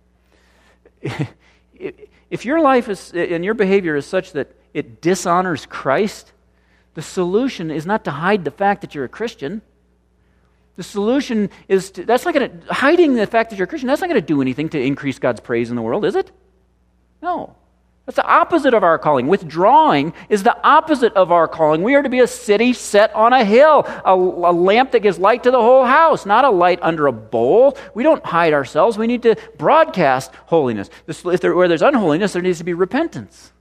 If your life is and your behavior is such that it dishonors Christ, the solution is not to hide the fact that you're a Christian. The solution is to, that's not going to, hiding the fact that you're a Christian, that's not going to do anything to increase God's praise in the world, is it? No. That's the opposite of our calling. Withdrawing is the opposite of our calling. We are to be a city set on a hill, a, a lamp that gives light to the whole house, not a light under a bowl. We don't hide ourselves. We need to broadcast holiness. This, if there, where there's unholiness, there needs to be repentance.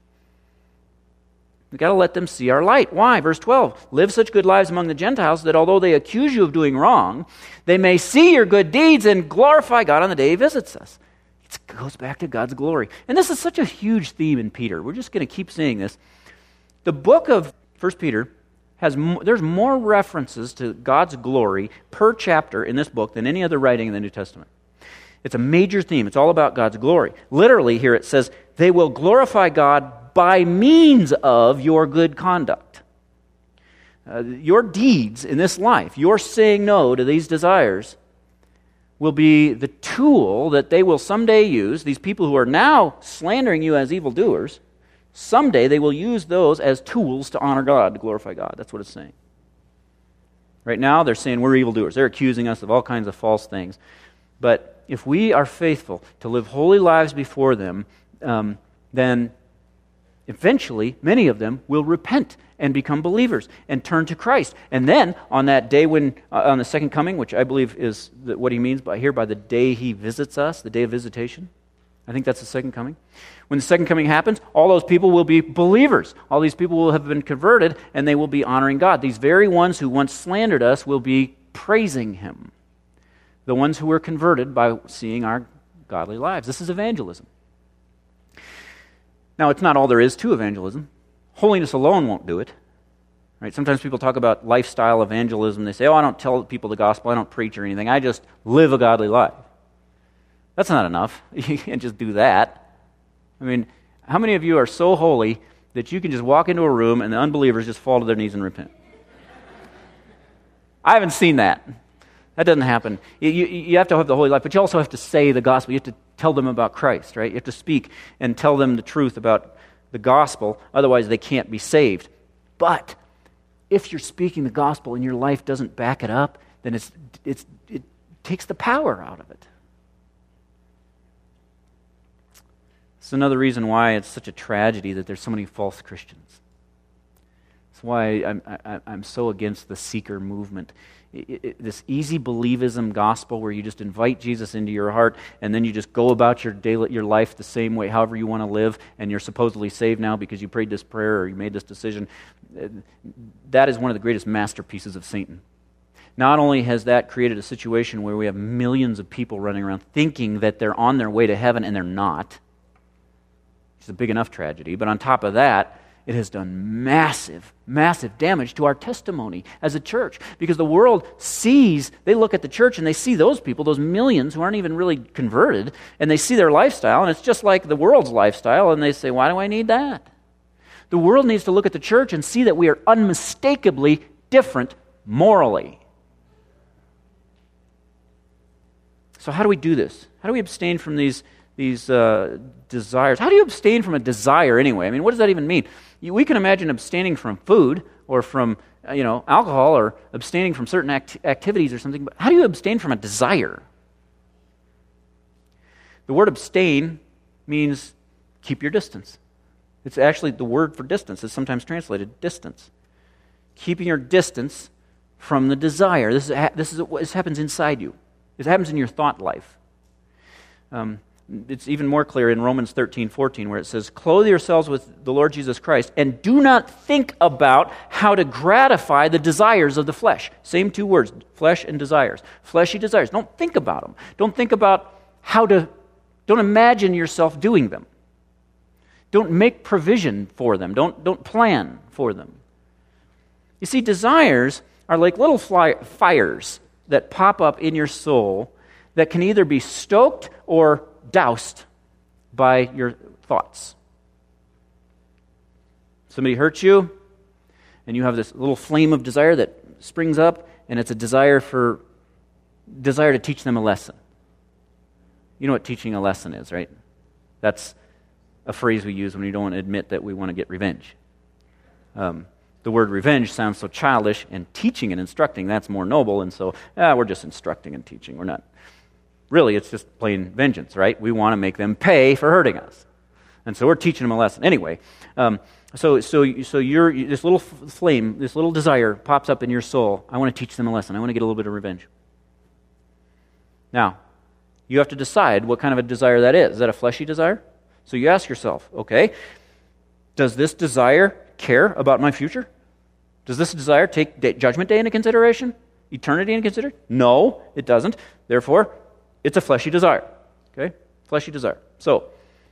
We've got to let them see our light. Why? Verse twelve, live such good lives among the Gentiles that although they accuse you of doing wrong, they may see your good deeds and glorify God on the day He visits us. It goes back to God's glory. And this is such a huge theme in Peter. We're just going to keep saying this. The book of First Peter has mo- there's more references to God's glory per chapter in this book than any other writing in the New Testament. It's a major theme. It's all about God's glory. Literally here it says, they will glorify God by means of your good conduct. Uh, your deeds in this life, your saying no to these desires, will be the tool that they will someday use. These people who are now slandering you as evildoers, someday they will use those as tools to honor God, to glorify God. That's what it's saying. Right now, they're saying we're evildoers. They're accusing us of all kinds of false things. But if we are faithful to live holy lives before them, um, then eventually many of them will repent and become believers and turn to Christ. And then on that day when, uh, on the second coming, which I believe is the, what he means by here, by the day he visits us, the day of visitation. I think that's the second coming. When the second coming happens, all those people will be believers. All these people will have been converted and they will be honoring God. These very ones who once slandered us will be praising Him. The ones who were converted by seeing our godly lives. This is evangelism. Now, it's not all there is to evangelism. Holiness alone won't do it. Right? Sometimes people talk about lifestyle evangelism. They say, oh, I don't tell people the gospel. I don't preach or anything. I just live a godly life. That's not enough. You can't just do that. I mean, how many of you are so holy that you can just walk into a room and the unbelievers just fall to their knees and repent? I haven't seen that. That doesn't happen. You, you, you have to have the holy life, but you also have to say the gospel. You have to tell them about Christ, right? You have to speak and tell them the truth about the gospel. Otherwise, they can't be saved. But if you're speaking the gospel and your life doesn't back it up, then it's, it's, it takes the power out of it. It's another reason why it's such a tragedy that there's so many false Christians. That's why I'm, I, I'm so against the seeker movement. It, it, this easy believism gospel where you just invite Jesus into your heart and then you just go about your daily, your life the same way, however you want to live, and you're supposedly saved now because you prayed this prayer or you made this decision. That is one of the greatest masterpieces of Satan. Not only has that created a situation where we have millions of people running around thinking that they're on their way to heaven and they're not, which is a big enough tragedy, but on top of that, it has done massive, massive damage to our testimony as a church because the world sees, they look at the church and they see those people, those millions who aren't even really converted, and they see their lifestyle, and it's just like the world's lifestyle, and they say, why do I need that? The world needs to look at the church and see that we are unmistakably different morally. So how do we do this? How do we abstain from these, these uh, desires? How do you abstain from a desire anyway? I mean, what does that even mean? You, we can imagine abstaining from food or from uh, you know, alcohol or abstaining from certain act- activities or something, but how do you abstain from a desire? The word abstain means keep your distance. It's actually the word for distance is sometimes translated distance. Keeping your distance from the desire. This is this is this happens inside you. This happens in your thought life. Um, it's even more clear in Romans thirteen fourteen, where it says, "Clothe yourselves with the Lord Jesus Christ, and do not think about how to gratify the desires of the flesh." Same two words, flesh and desires. Fleshy desires. Don't think about them. Don't think about how to. Don't imagine yourself doing them. Don't make provision for them. Don't, don't plan for them. You see, desires are like little fly, fires that pop up in your soul that can either be stoked or doused by your thoughts. Somebody hurts you, and you have this little flame of desire that springs up, and it's a desire for desire to teach them a lesson. You know what teaching a lesson is, right? That's a phrase we use when we don't want to admit that we want to get revenge. Um, the word revenge sounds so childish, and teaching and instructing, that's more noble, and so ah, we're just instructing and teaching. We're not. Really, it's just plain vengeance, right? We want to make them pay for hurting us. And so we're teaching them a lesson. Anyway, um, so so so you're, this little flame, this little desire pops up in your soul. I want to teach them a lesson. I want to get a little bit of revenge. Now, you have to decide what kind of a desire that is. Is that a fleshy desire? So you ask yourself, okay, does this desire care about my future? Does this desire take day, judgment day into consideration? Eternity into consideration? No, it doesn't. Therefore, it's a fleshy desire. Okay? Fleshy desire. So,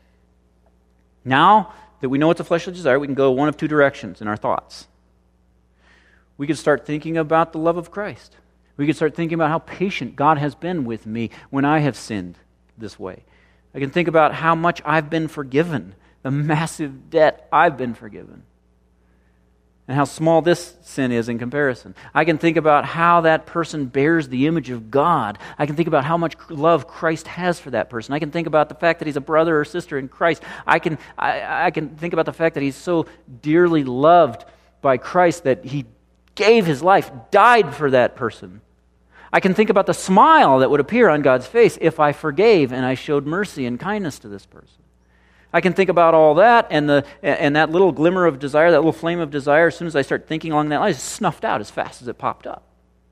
now that we know it's a fleshly desire, we can go one of two directions in our thoughts. We could start thinking about the love of Christ. We could start thinking about how patient God has been with me when I have sinned this way. I can think about how much I've been forgiven, the massive debt I've been forgiven, and how small this sin is in comparison. I can think about how that person bears the image of God. I can think about how much love Christ has for that person. I can think about the fact that he's a brother or sister in Christ. I can I, I can think about the fact that he's so dearly loved by Christ that he gave his life, died for that person. I can think about the smile that would appear on God's face if I forgave and I showed mercy and kindness to this person. I can think about all that, and the and that little glimmer of desire, that little flame of desire, as soon as I start thinking along that line, it's snuffed out as fast as it popped up.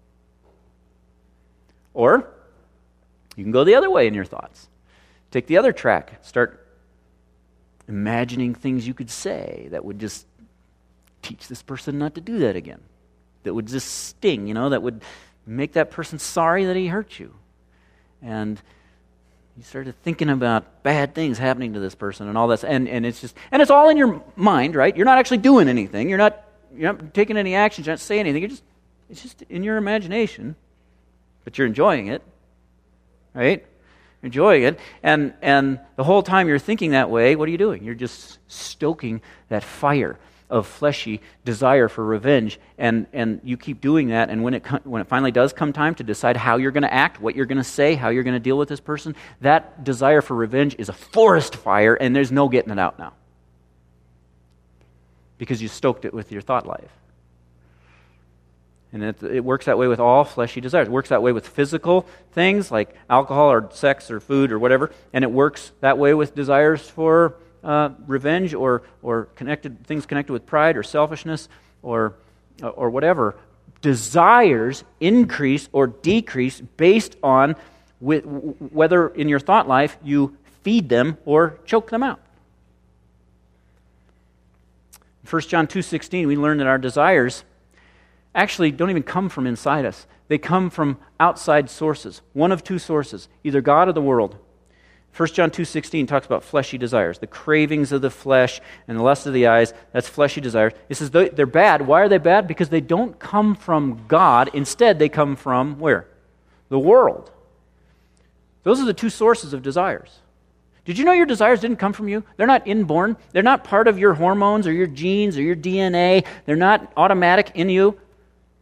Or you can go the other way in your thoughts. Take the other track. Start imagining things you could say that would just teach this person not to do that again. That would just sting, you know, that would make that person sorry that he hurt you. And you started thinking about bad things happening to this person and all that, and, and it's just and it's all in your mind, right? You're not actually doing anything. You're not you're not taking any actions. You're not saying anything. You're just it's just in your imagination, but you're enjoying it, right? You're enjoying it, and and the whole time you're thinking that way, what are you doing? You're just stoking that fire of fleshy desire for revenge, and and you keep doing that, and when it when it finally does come time to decide how you're going to act, what you're going to say, how you're going to deal with this person, that desire for revenge is a forest fire, and there's no getting it out now. Because you stoked it with your thought life. And it, it works that way with all fleshy desires. It works that way with physical things like alcohol or sex or food or whatever, and it works that way with desires for Uh, revenge or or connected things connected with pride or selfishness or or whatever. Desires increase or decrease based on with, whether in your thought life you feed them or choke them out. In First John two sixteen, we learn that our desires actually don't even come from inside us. They come from outside sources. One of two sources, either God or the world. First John two sixteen talks about fleshy desires, the cravings of the flesh and the lust of the eyes. That's fleshy desires. It says they're bad. Why are they bad? Because they don't come from God. Instead, they come from where? The world. Those are the two sources of desires. Did you know your desires didn't come from you? They're not inborn. They're not part of your hormones or your genes or your D N A. They're not automatic in you.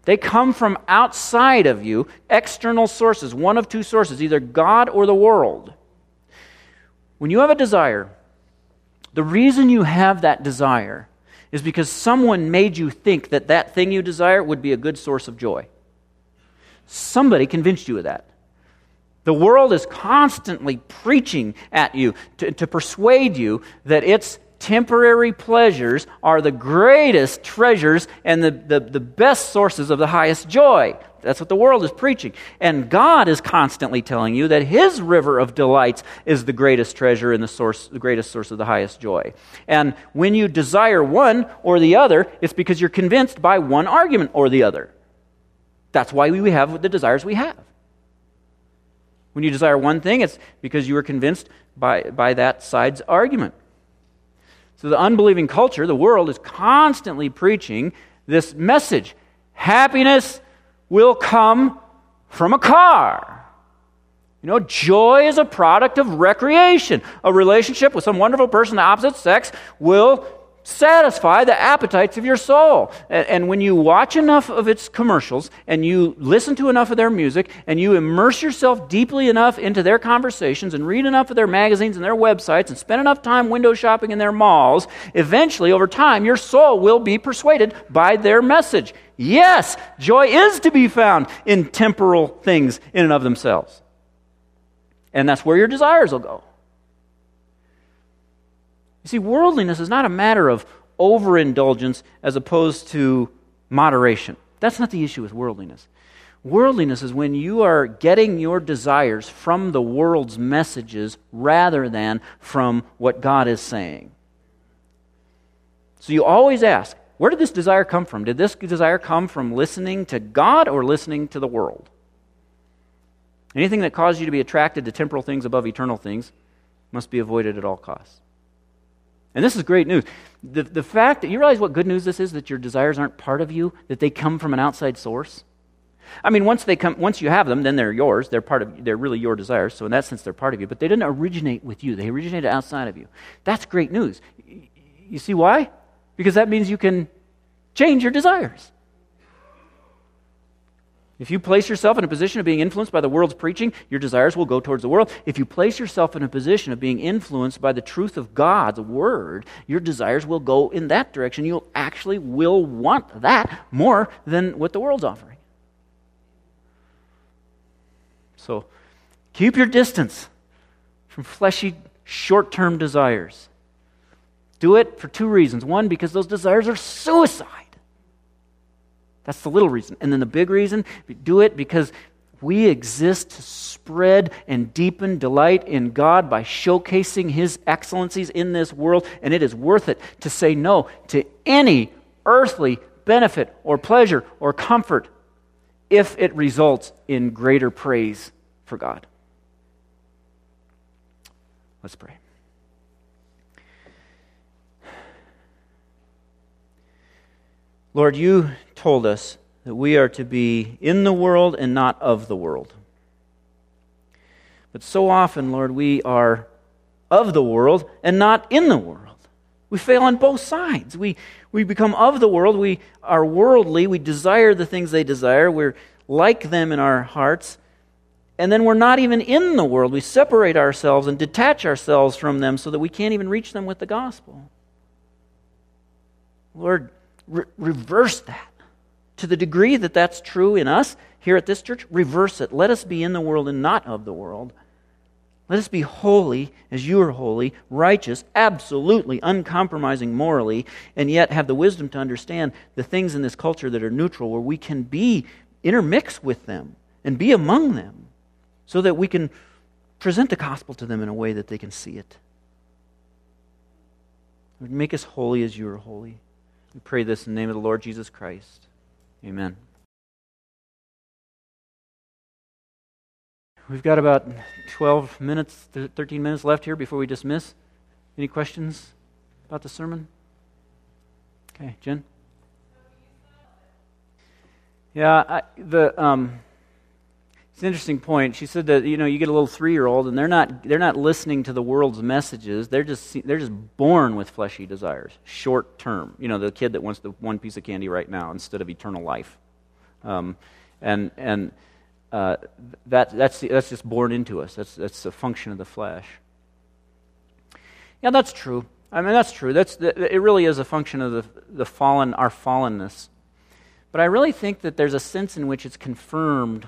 They come from outside of you, external sources, one of two sources, either God or the world. When you have a desire, the reason you have that desire is because someone made you think that that thing you desire would be a good source of joy. Somebody convinced you of that. The world is constantly preaching at you to, to persuade you that its temporary pleasures are the greatest treasures and the, the, the best sources of the highest joy. That's what the world is preaching. And God is constantly telling you that His river of delights is the greatest treasure and the source, the greatest source of the highest joy. And when you desire one or the other, it's because you're convinced by one argument or the other. That's why we have the desires we have. When you desire one thing, it's because you were convinced by, by that side's argument. So the unbelieving culture, the world, is constantly preaching this message. Happiness will come from a car. You know, joy is a product of recreation. A relationship with some wonderful person of the opposite sex will satisfy the appetites of your soul. And, and when you watch enough of its commercials and you listen to enough of their music and you immerse yourself deeply enough into their conversations and read enough of their magazines and their websites and spend enough time window shopping in their malls, eventually, over time, your soul will be persuaded by their message. Yes, joy is to be found in temporal things in and of themselves. And that's where your desires will go. You see, worldliness is not a matter of overindulgence as opposed to moderation. That's not the issue with worldliness. Worldliness is when you are getting your desires from the world's messages rather than from what God is saying. So you always ask, where did this desire come from? Did this desire come from listening to God or listening to the world? Anything that caused you to be attracted to temporal things above eternal things must be avoided at all costs. And this is great news. The, the fact that you realize what good news this is, that your desires aren't part of you, that they come from an outside source. I mean, once they come, once you have them, then they're yours. They're part of. They're really your desires. So in that sense, they're part of you. But they didn't originate with you. They originated outside of you. That's great news. You see why? Because that means you can change your desires. If you place yourself in a position of being influenced by the world's preaching, your desires will go towards the world. If you place yourself in a position of being influenced by the truth of God's word, your desires will go in that direction. You'll actually will want that more than what the world's offering. So, keep your distance from fleshy, short-term desires. Do it for two reasons. One, because those desires are suicide. That's the little reason. And then the big reason, do it because we exist to spread and deepen delight in God by showcasing His excellencies in this world, and it is worth it to say no to any earthly benefit or pleasure or comfort if it results in greater praise for God. Let's pray. Lord, you told us that we are to be in the world and not of the world. But so often, Lord, we are of the world and not in the world. We fail on both sides. We we become of the world. We are worldly. We desire the things they desire. We're like them in our hearts. And then we're not even in the world. We separate ourselves and detach ourselves from them so that we can't even reach them with the gospel. Lord, Re- reverse that. To the degree that that's true in us here at this church, reverse it. Let us be in the world and not of the world. Let us be holy as you are holy, righteous, absolutely uncompromising morally, and yet have the wisdom to understand the things in this culture that are neutral, where we can be intermixed with them and be among them so that we can present the gospel to them in a way that they can see it. Make us holy as you are holy. We pray this in the name of the Lord Jesus Christ. Amen. We've got about twelve minutes, thirteen minutes left here before we dismiss. Any questions about the sermon? Okay, Jen? Yeah, I, the um, it's an interesting point. She said that, you know, you get a little three-year-old and they're not they're not listening to the world's messages. They're just they're just born with fleshy desires, short term. You know, the kid that wants the one piece of candy right now instead of eternal life. Um, and and uh, that that's that's just born into us. That's that's a function of the flesh. Yeah, that's true. I mean, that's true. That's it. Really is a function of the the fallen, our fallenness. But I really think that there's a sense in which it's confirmed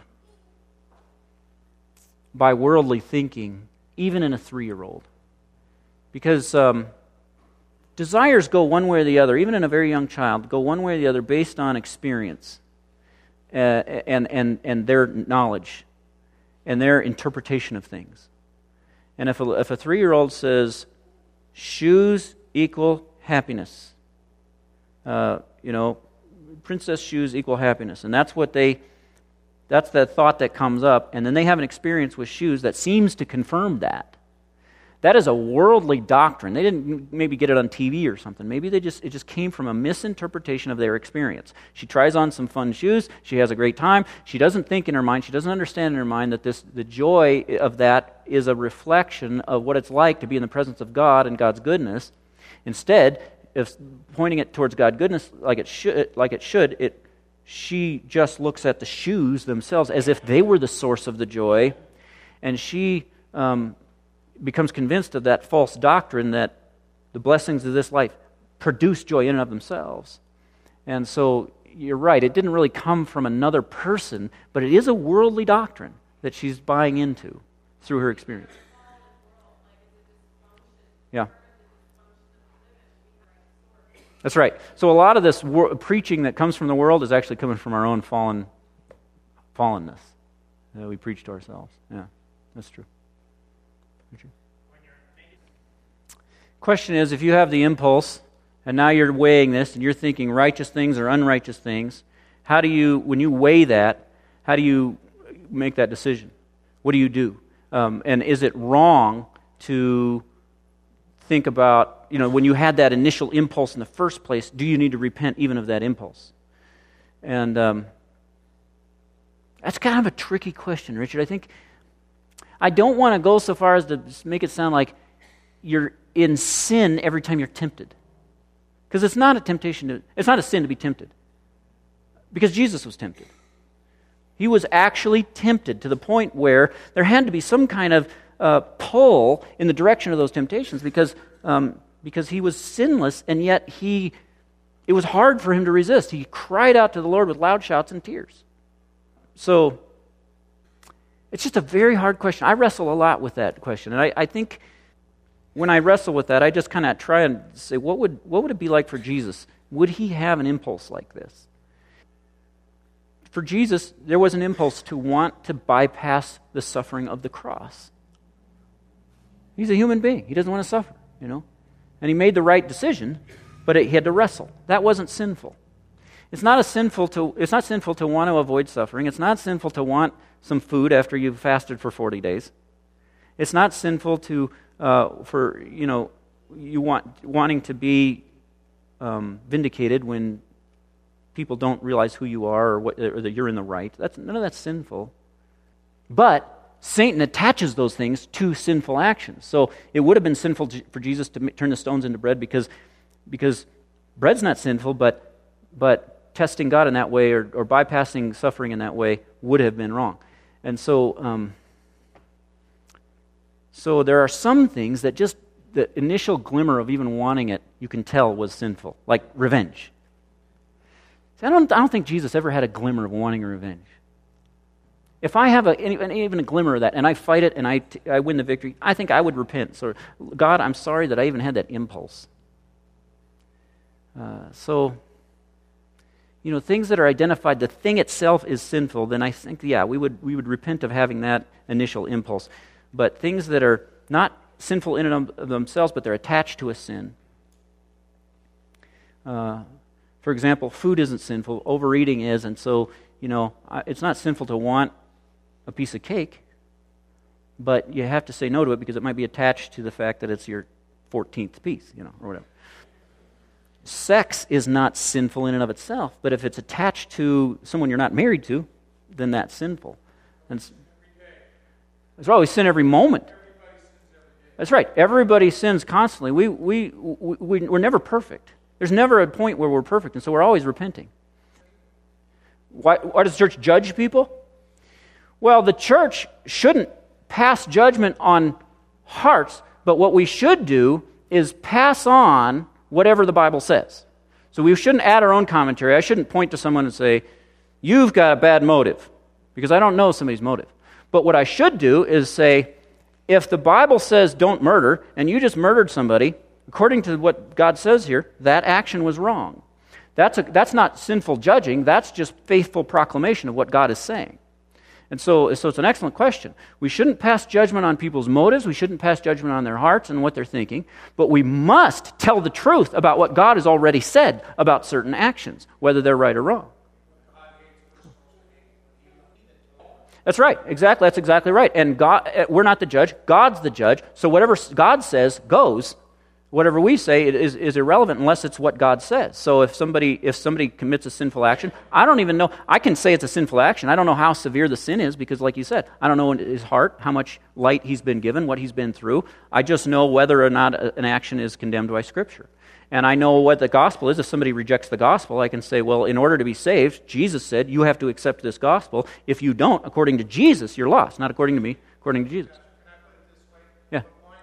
by worldly thinking, even in a three-year-old, because um, desires go one way or the other, even in a very young child, go one way or the other based on experience uh, and and and their knowledge and their interpretation of things. And if a, if a three-year-old says, shoes equal happiness. Uh, you know, princess shoes equal happiness. And that's what they, that's the thought that comes up. And then they have an experience with shoes that seems to confirm that. That is a worldly doctrine. They didn't maybe get it on T V or something. Maybe they just it just came from a misinterpretation of their experience. She tries on some fun shoes. She has a great time. She doesn't think in her mind. She doesn't understand in her mind that this the joy of that is a reflection of what it's like to be in the presence of God and God's goodness. Instead, if pointing it towards God's goodness like it should, like it should, it she just looks at the shoes themselves as if they were the source of the joy, and she um, becomes convinced of that false doctrine that the blessings of this life produce joy in and of themselves. And so you're right, it didn't really come from another person, but it is a worldly doctrine that she's buying into through her experience. Yeah. That's right. So a lot of this wor- preaching that comes from the world is actually coming from our own fallen fallenness that we preach to ourselves. Yeah, that's true. Question is, if you have the impulse and now you're weighing this and you're thinking righteous things or unrighteous things, how do you, when you weigh that, how do you make that decision? What do you do? Um, and is it wrong to think about, you know, when you had that initial impulse in the first place, do you need to repent even of that impulse? And um, that's kind of a tricky question, Richard. I think I don't want to go so far as to make it sound like you're in sin every time you're tempted. Because it's not a temptation to, it's not a sin to be tempted. Because Jesus was tempted. He was actually tempted to the point where there had to be some kind of uh, pull in the direction of those temptations because um, because he was sinless, and yet he it was hard for him to resist. He cried out to the Lord with loud shouts and tears. So it's just a very hard question. I wrestle a lot with that question, and I, I think when I wrestle with that, I just kind of try and say, what would what would it be like for Jesus? Would he have an impulse like this? For Jesus, there was an impulse to want to bypass the suffering of the cross. He's a human being. He doesn't want to suffer, you know. And he made the right decision, but it, he had to wrestle. That wasn't sinful. It's not a sinful to. It's not sinful to want to avoid suffering. It's not sinful to want some food after you've fasted for forty days. It's not sinful to uh, for you know you want wanting to be um, vindicated when people don't realize who you are or, what, or that you're in the right. That's none of that's sinful. But Satan attaches those things to sinful actions. So it would have been sinful to, for Jesus to turn the stones into bread because because bread's not sinful, but but testing God in that way or, or bypassing suffering in that way would have been wrong. And so um, so there are some things that just the initial glimmer of even wanting it, you can tell was sinful, like revenge. See, I don't I don't think Jesus ever had a glimmer of wanting revenge. If I have a, even a glimmer of that, and I fight it, and I, I win the victory, I think I would repent. So, God, I'm sorry that I even had that impulse. Uh, so, you know, things that are identified, the thing itself is sinful, then I think, yeah, we would we would repent of having that initial impulse. But things that are not sinful in and of themselves, but they're attached to a sin. Uh, for example, food isn't sinful, overeating is, and so, you know, it's not sinful to want a piece of cake, but you have to say no to it because it might be attached to the fact that it's your fourteenth piece, you know, or whatever. Sex is not sinful in and of itself, but if it's attached to someone you're not married to, then that's sinful. And there's always sin every moment. That's right. Everybody sins constantly. We we we we're never perfect. There's never a point where we're perfect, and so we're always repenting. Why, why does the church judge people? Well, the church shouldn't pass judgment on hearts, but what we should do is pass on whatever the Bible says. So we shouldn't add our own commentary. I shouldn't point to someone and say, you've got a bad motive, because I don't know somebody's motive. But what I should do is say, if the Bible says don't murder, and you just murdered somebody, according to what God says here, that action was wrong. That's, a, that's not sinful judging, that's just faithful proclamation of what God is saying. And so, so it's an excellent question. We shouldn't pass judgment on people's motives, we shouldn't pass judgment on their hearts and what they're thinking, but we must tell the truth about what God has already said about certain actions, whether they're right or wrong. That's right, exactly, that's exactly right. And God, we're not the judge, God's the judge, so whatever God says goes. Whatever we say is, is irrelevant unless it's what God says. So if somebody if somebody commits a sinful action, I don't even know, I can say it's a sinful action. I don't know how severe the sin is because, like you said, I don't know in his heart how much light he's been given, what he's been through. I just know whether or not an action is condemned by Scripture. And I know what the gospel is. If somebody rejects the gospel, I can say, well, in order to be saved, Jesus said, you have to accept this gospel. If you don't, according to Jesus, you're lost. Not according to me, according to Jesus. Yeah.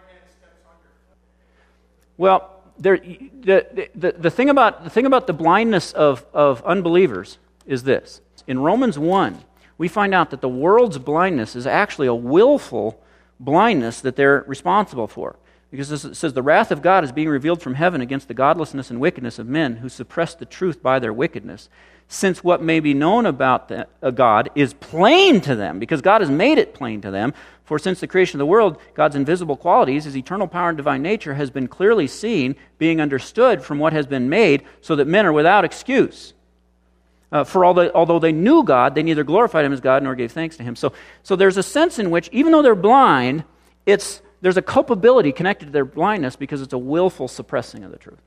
Well, there, the, the, the, thing about, the thing about the blindness of, of unbelievers is this. In Romans one, we find out that the world's blindness is actually a willful blindness that they're responsible for. Because it says, the wrath of God is being revealed from heaven against the godlessness and wickedness of men who suppress the truth by their wickedness. Since what may be known about the, uh, God is plain to them, because God has made it plain to them. For since the creation of the world, God's invisible qualities, His eternal power and divine nature, has been clearly seen, being understood from what has been made, so that men are without excuse. Uh, for all the, although they knew God, they neither glorified Him as God nor gave thanks to Him. So, so there's a sense in which, even though they're blind, it's there's a culpability connected to their blindness because it's a willful suppressing of the truth.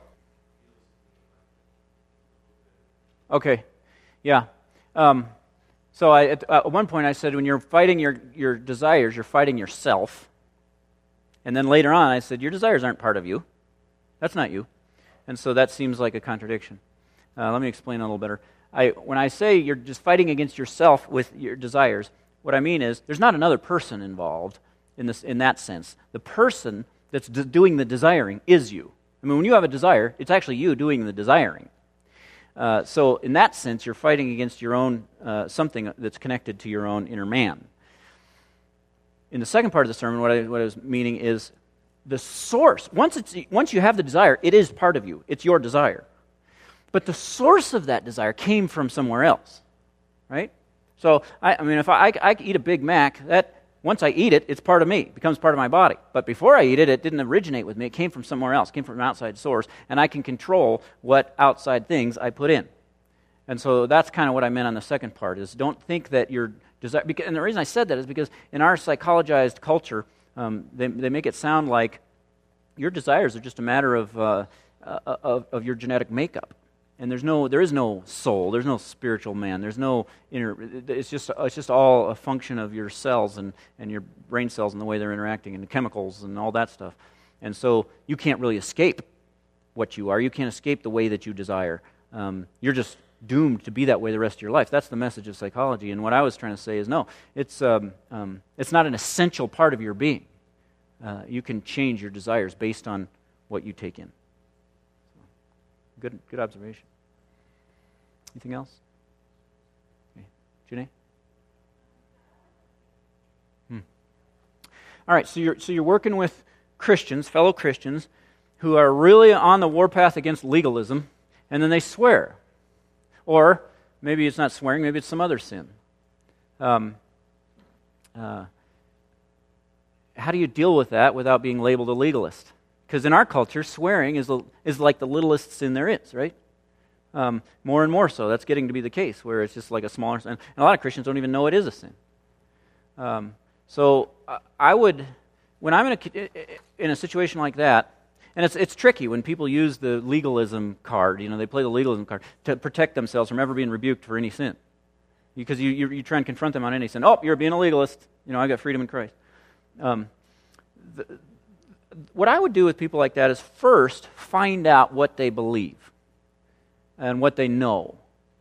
Okay, yeah. Um, so I, at, at one point I said, when you're fighting your, your desires, you're fighting yourself. And then later on I said, your desires aren't part of you. That's not you. And so that seems like a contradiction. Uh, let me explain a little better. I, when I say you're just fighting against yourself with your desires, what I mean is there's not another person involved in this in that sense. The person that's d- doing the desiring is you. I mean, when you have a desire, it's actually you doing the desiring. Uh, so in that sense, you're fighting against your own, uh, something that's connected to your own inner man. In the second part of the sermon, what I, what I was meaning is the source. Once it's once you have the desire, it is part of you. It's your desire. But the source of that desire came from somewhere else, right? So, I, I mean, if I, I, I eat a Big Mac, that once I eat it, it's part of me. It becomes part of my body. But before I eat it, it didn't originate with me. It came from somewhere else. It came from an outside source. And I can control what outside things I put in. And so that's kind of what I meant on the second part, is don't think that your desire... And the reason I said that is because in our psychologized culture, um, they, they make it sound like your desires are just a matter of, uh, uh, of, of your genetic makeup. And there's no, there is no soul. There's no spiritual man. There's no inner. It's just, it's just all a function of your cells and, and your brain cells and the way they're interacting and the chemicals and all that stuff. And so you can't really escape what you are. You can't escape the way that you desire. Um, you're just doomed to be that way the rest of your life. That's the message of psychology. And what I was trying to say is, no, it's um, um, it's not an essential part of your being. Uh, you can change your desires based on what you take in. Good, good observation. Anything else? Okay. Janae? Hmm. All right, so you're so you're working with Christians, fellow Christians, who are really on the warpath against legalism, and then they swear. Or maybe it's not swearing, maybe it's some other sin. Um, uh, how do you deal with that without being labeled a legalist? Because in our culture, swearing is is like the littlest sin there is, right? Um, more and more so. That's getting to be the case, where it's just like a smaller sin. And a lot of Christians don't even know it is a sin. Um, so uh, I would, when I'm in a in a situation like that, and it's it's tricky when people use the legalism card. You know, they play the legalism card to protect themselves from ever being rebuked for any sin, because you you, you try and confront them on any sin. Oh, you're being a legalist. You know, I got freedom in Christ. Um, the, What I would do with people like that is first find out what they believe and what they know.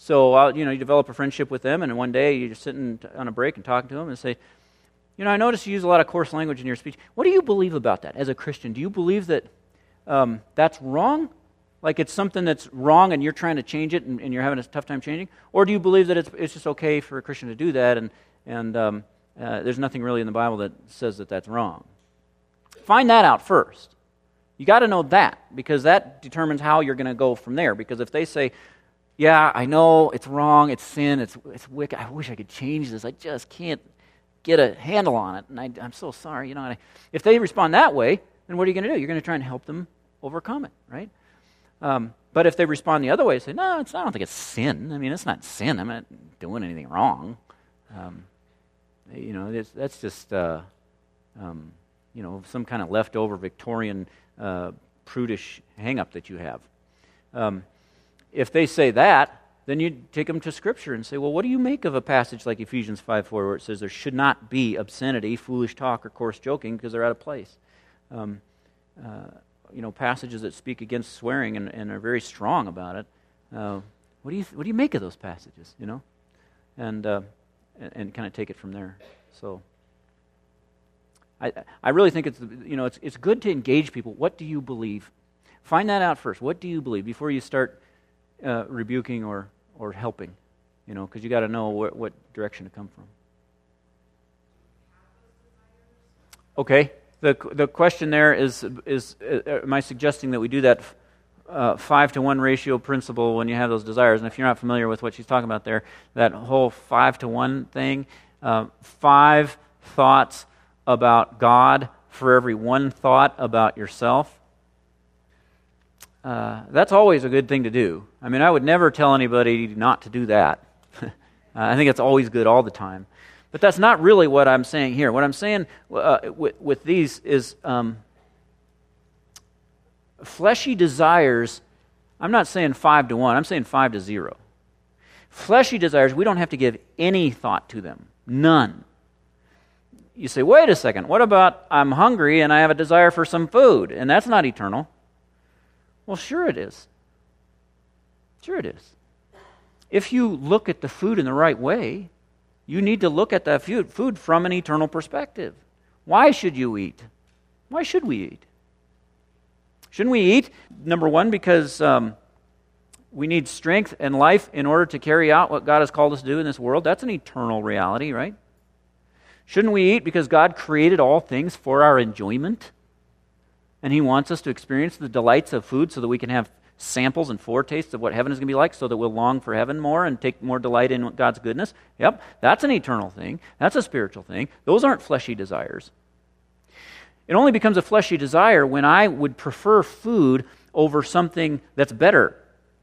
So, uh, you know, you develop a friendship with them, and one day you're just sitting on a break and talking to them and say, you know, I notice you use a lot of coarse language in your speech. What do you believe about that as a Christian? Do you believe that um, that's wrong? Like it's something that's wrong and you're trying to change it and, and you're having a tough time changing? Or do you believe that it's it's just okay for a Christian to do that and, and um, uh, there's nothing really in the Bible that says that that's wrong? Find that out first. You got to know that, because that determines how you're going to go from there. Because if they say, yeah, I know it's wrong, it's sin, it's it's wicked, I wish I could change this, I just can't get a handle on it, and I, I'm so sorry, you know. And I, if they respond that way, then what are you going to do? You're going to try and help them overcome it, right? Um, but if they respond the other way, say, no, it's, I don't think it's sin. I mean, it's not sin. I'm not doing anything wrong. Um, you know, it's, that's just, uh, um, you know, some kind of leftover Victorian uh, prudish hang-up that you have. Um, if they say that, then you take them to Scripture and say, well, what do you make of a passage like Ephesians five four, where it says there should not be obscenity, foolish talk, or coarse joking, because they're out of place? Um, uh, you know, passages that speak against swearing and, and are very strong about it. Uh, what do you what do you make of those passages? You know, and uh, and, and kind of take it from there. So, I I really think it's you know it's it's good to engage people. What do you believe? Find that out first. What do you believe before you start Uh, rebuking or, or helping, you know, because you got to know wh- what direction to come from. Okay, the the question there is is uh, am I suggesting that we do that uh, five to one ratio principle when you have those desires? And if you're not familiar with what she's talking about there, that whole five to one thing, uh, five thoughts about God for every one thought about yourself. Uh, that's always a good thing to do. I mean, I would never tell anybody not to do that. uh, I think it's always good all the time. But that's not really what I'm saying here. What I'm saying uh, with, with these is um, fleshy desires. I'm not saying five to one. I'm saying five to zero. Fleshy desires, we don't have to give any thought to them. None. You say, wait a second. What about I'm hungry and I have a desire for some food, and that's not eternal? Well, sure it is. Sure it is. If you look at the food in the right way, you need to look at that food from an eternal perspective. Why should you eat? Why should we eat? Shouldn't we eat, number one, because um, we need strength and life in order to carry out what God has called us to do in this world? That's an eternal reality, right? Shouldn't we eat because God created all things for our enjoyment? And He wants us to experience the delights of food so that we can have samples and foretastes of what heaven is going to be like, so that we'll long for heaven more and take more delight in God's goodness. Yep, that's an eternal thing. That's a spiritual thing. Those aren't fleshy desires. It only becomes a fleshy desire when I would prefer food over something that's better.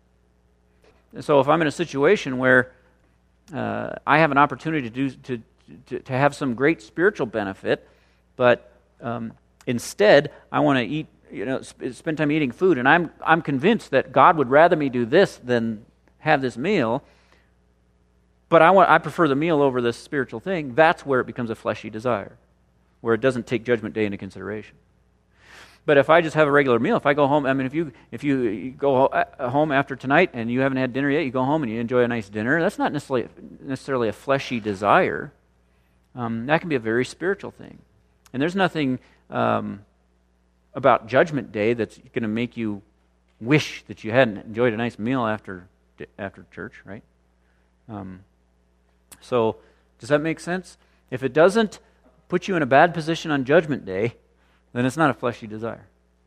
And so if I'm in a situation where uh, I have an opportunity to do to, to, to have some great spiritual benefit, but um, instead, I want to eat, you know, sp- spend time eating food, and I'm I'm convinced that God would rather me do this than have this meal. But I want I prefer the meal over this spiritual thing. That's where it becomes a fleshy desire, where it doesn't take Judgment Day into consideration. But if I just have a regular meal, if I go home, I mean, if you if you go home after tonight and you haven't had dinner yet, you go home and you enjoy a nice dinner. That's not necessarily necessarily a fleshy desire. Um, that can be a very spiritual thing, and there's nothing Um, about Judgment Day that's going to make you wish that you hadn't enjoyed a nice meal after after church, right? Um, so, does that make sense? If it doesn't put you in a bad position on Judgment Day, then it's not a fleshy desire.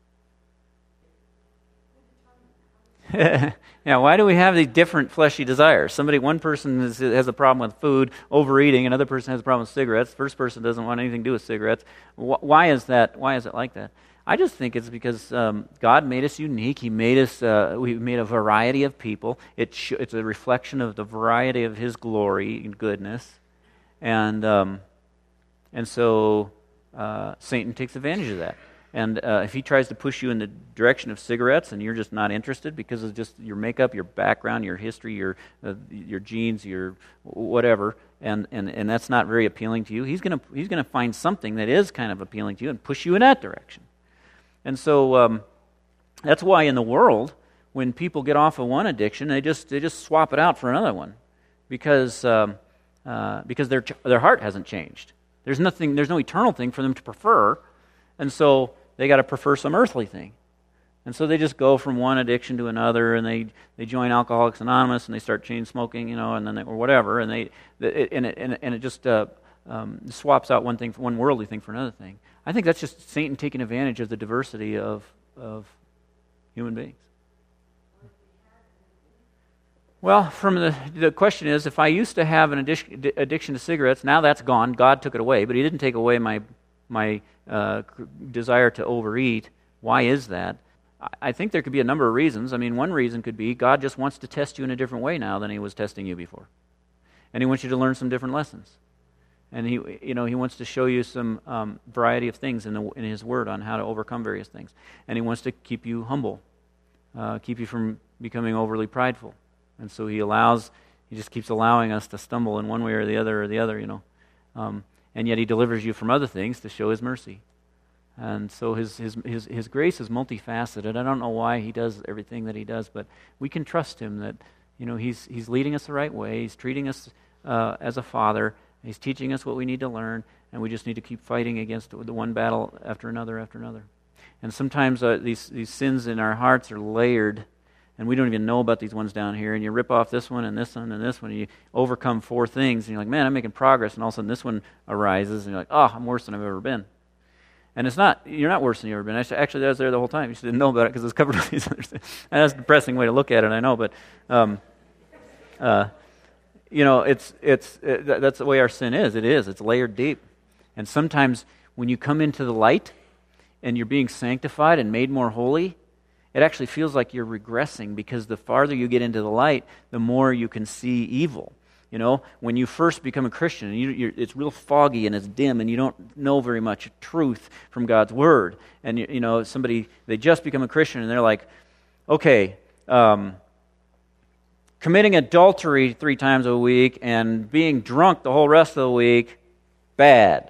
Yeah, why do we have these different fleshy desires? Somebody, one person is, has a problem with food, overeating. Another person has a problem with cigarettes. The first person doesn't want anything to do with cigarettes. Why is that? Why is it like that? I just think it's because um, God made us unique. He made us. Uh, we made a variety of people. It sh- it's a reflection of the variety of His glory and goodness, and um, and so uh, Satan takes advantage of that. And uh, if he tries to push you in the direction of cigarettes and you're just not interested because of just your makeup, your background, your history, your uh, your genes, your whatever, and, and, and that's not very appealing to you, he's gonna he's gonna find something that is kind of appealing to you and push you in that direction. And so um, that's why in the world when people get off of one addiction, they just they just swap it out for another one, because um, uh, because their their heart hasn't changed. There's nothing. There's no eternal thing for them to prefer, and so they got to prefer some earthly thing. And so they just go from one addiction to another, and they, they join Alcoholics Anonymous, and they start chain smoking, you know, and then they, or whatever, and they it, and it and it, and it just uh, um, swaps out one thing for one worldly thing for another thing. I think that's just Satan taking advantage of the diversity of of human beings. Well, from the the question is, if I used to have an addiction, addiction to cigarettes, now that's gone. God took it away, but He didn't take away my my uh, desire to overeat. Why is that? I think there could be a number of reasons. I mean, one reason could be God just wants to test you in a different way now than He was testing you before. And He wants you to learn some different lessons. And He, you know, He wants to show you some um, variety of things in, the, in His Word on how to overcome various things. And He wants to keep you humble, uh, keep you from becoming overly prideful. And so He allows, He just keeps allowing us to stumble in one way or the other or the other, you know. Um, and yet He delivers you from other things to show His mercy. And so his, his his his grace is multifaceted. I don't know why He does everything that He does, but we can trust Him that, you know, He's He's leading us the right way. He's treating us uh, as a Father. He's teaching us what we need to learn, and we just need to keep fighting against the one battle after another after another. And sometimes uh, these these sins in our hearts are layered, and we don't even know about these ones down here. And you rip off this one and this one and this one, and you overcome four things, and you're like, man, I'm making progress. And all of a sudden this one arises, and you're like, oh, I'm worse than I've ever been. And it's not, you're not worse than you've ever been. Actually, that was there the whole time. You just didn't know about it because it's covered with these other things. And that's a depressing way to look at it, I know. But, um, uh, you know, it's it's it, that's the way our sin is. It is. It's layered deep. And sometimes when you come into the light and you're being sanctified and made more holy, it actually feels like you're regressing, because the farther you get into the light, the more you can see evil. You know, when you first become a Christian, and you, you're, it's real foggy and it's dim, and you don't know very much truth from God's Word. And, you, you know, somebody, they just become a Christian, and they're like, okay, um, committing adultery three times a week and being drunk the whole rest of the week, bad.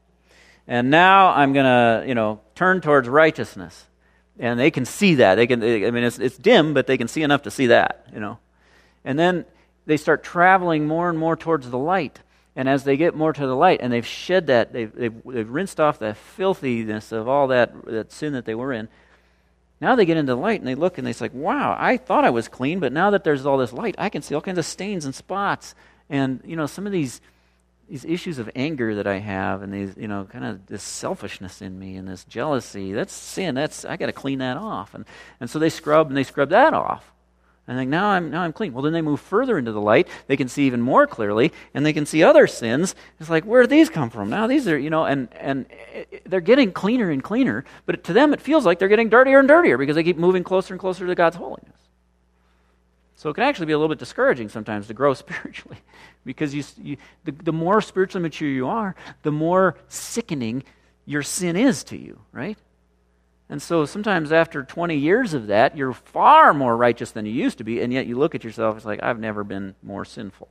And now I'm going to, you know, turn towards righteousness. And they can see that. They can. I mean, it's, it's dim, but they can see enough to see that, you know. And then they start traveling more and more towards the light. And as they get more to the light, and they've shed that, they've, they've, they've rinsed off the filthiness of all that, that sin that they were in, now they get into the light, and they look, and they're like, wow, I thought I was clean, but now that there's all this light, I can see all kinds of stains and spots. And, you know, some of these these issues of anger that I have, and these, you know, kind of this selfishness in me, and this jealousy, that's sin. That's I got to clean that off. And, and so they scrub, and they scrub that off. And think, now I'm now I'm clean. Well, then they move further into the light. They can see even more clearly, and they can see other sins. It's like, where do these come from? Now these are, you know, and and they're getting cleaner and cleaner. But to them, it feels like they're getting dirtier and dirtier because they keep moving closer and closer to God's holiness. So it can actually be a little bit discouraging sometimes to grow spiritually, because you, you the, the more spiritually mature you are, the more sickening your sin is to you, right? And so sometimes after twenty years of that, you're far more righteous than you used to be, and yet you look at yourself, it's like, I've never been more sinful.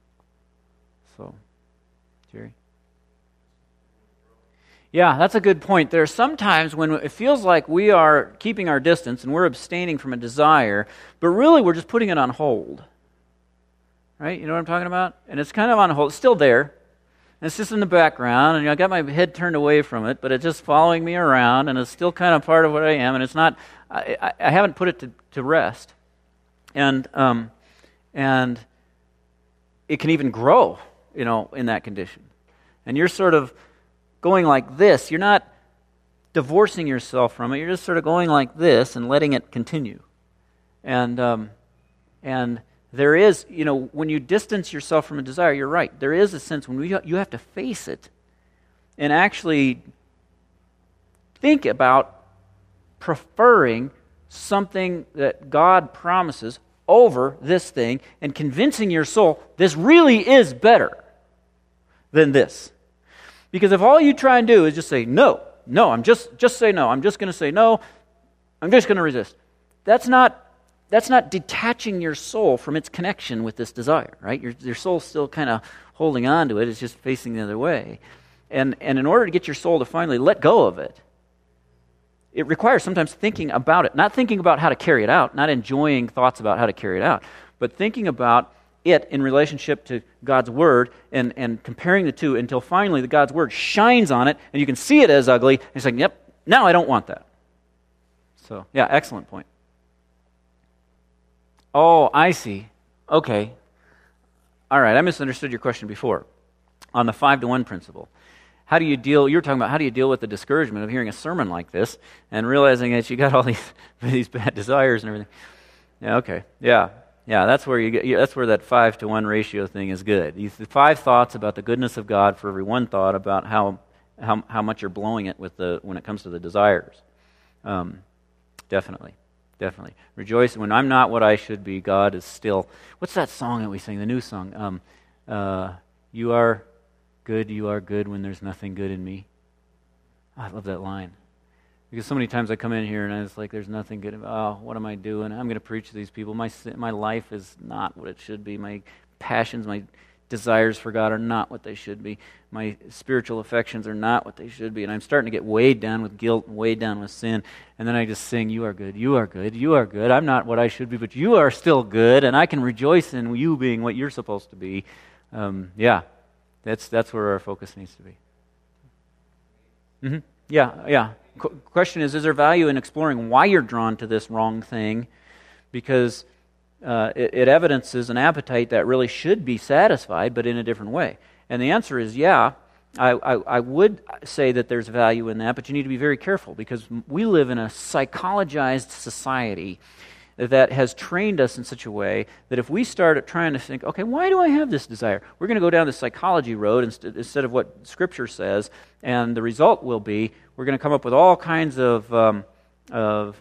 So, Jerry? Yeah, that's a good point. There are some times when it feels like we are keeping our distance and we're abstaining from a desire, but really we're just putting it on hold. Right? You know what I'm talking about? And it's kind of on hold. It's still there. And it's just in the background, and you know, I got my head turned away from it, but it's just following me around, and it's still kind of part of what I am, and it's not, I, I, I haven't put it to, to rest. And um, and it can even grow, you know, in that condition. And you're sort of going like this. You're not divorcing yourself from it. You're just sort of going like this and letting it continue. And um, and there is, you know, when you distance yourself from a desire, you're right. There is a sense when we, you have to face it and actually think about preferring something that God promises over this thing and convincing your soul this really is better than this. Because if all you try and do is just say, no, no, I'm just, just say no. I'm just going to say no. I'm just going to resist. That's not That's not detaching your soul from its connection with this desire, right? Your, your soul's still kind of holding on to it. It's just facing the other way. And and in order to get your soul to finally let go of it, it requires sometimes thinking about it, not thinking about how to carry it out, not enjoying thoughts about how to carry it out, but thinking about it in relationship to God's Word and, and comparing the two until finally the God's Word shines on it and you can see it as ugly and it's like, yep, now I don't want that. So, yeah, excellent point. Oh, I see. Okay. All right, I misunderstood your question before. On the five to one principle. How do you deal, you were talking about how do you deal with the discouragement of hearing a sermon like this and realizing that you got all these, these bad desires and everything. Yeah, okay. Yeah. Yeah, that's where you get. That's where that five to one ratio thing is good. These five thoughts about the goodness of God for every one thought about how how how much you're blowing it with the when it comes to the desires. Um, definitely, definitely rejoice when I'm not what I should be. God is still. What's that song that we sing? The new song. Um, uh, you are good. You are good when there's nothing good in me. Oh, I love that line. Because so many times I come in here and it's like, there's nothing good. Oh, what am I doing? I'm going to preach to these people. My my life is not what it should be. My passions, my desires for God are not what they should be. My spiritual affections are not what they should be. And I'm starting to get weighed down with guilt and weighed down with sin. And then I just sing, you are good, you are good, you are good. I'm not what I should be, but you are still good. And I can rejoice in you being what you're supposed to be. Um, yeah, that's that's where our focus needs to be. Mm-hmm. Yeah, yeah. Qu- question is, is there value in exploring why you're drawn to this wrong thing? Because uh, it, it evidences an appetite that really should be satisfied, but in a different way. And the answer is, yeah, I, I, I would say that there's value in that, but you need to be very careful because we live in a psychologized society that has trained us in such a way that if we start trying to think, okay, why do I have this desire? We're going to go down the psychology road instead, instead of what Scripture says, and the result will be we're going to come up with all kinds of, um, of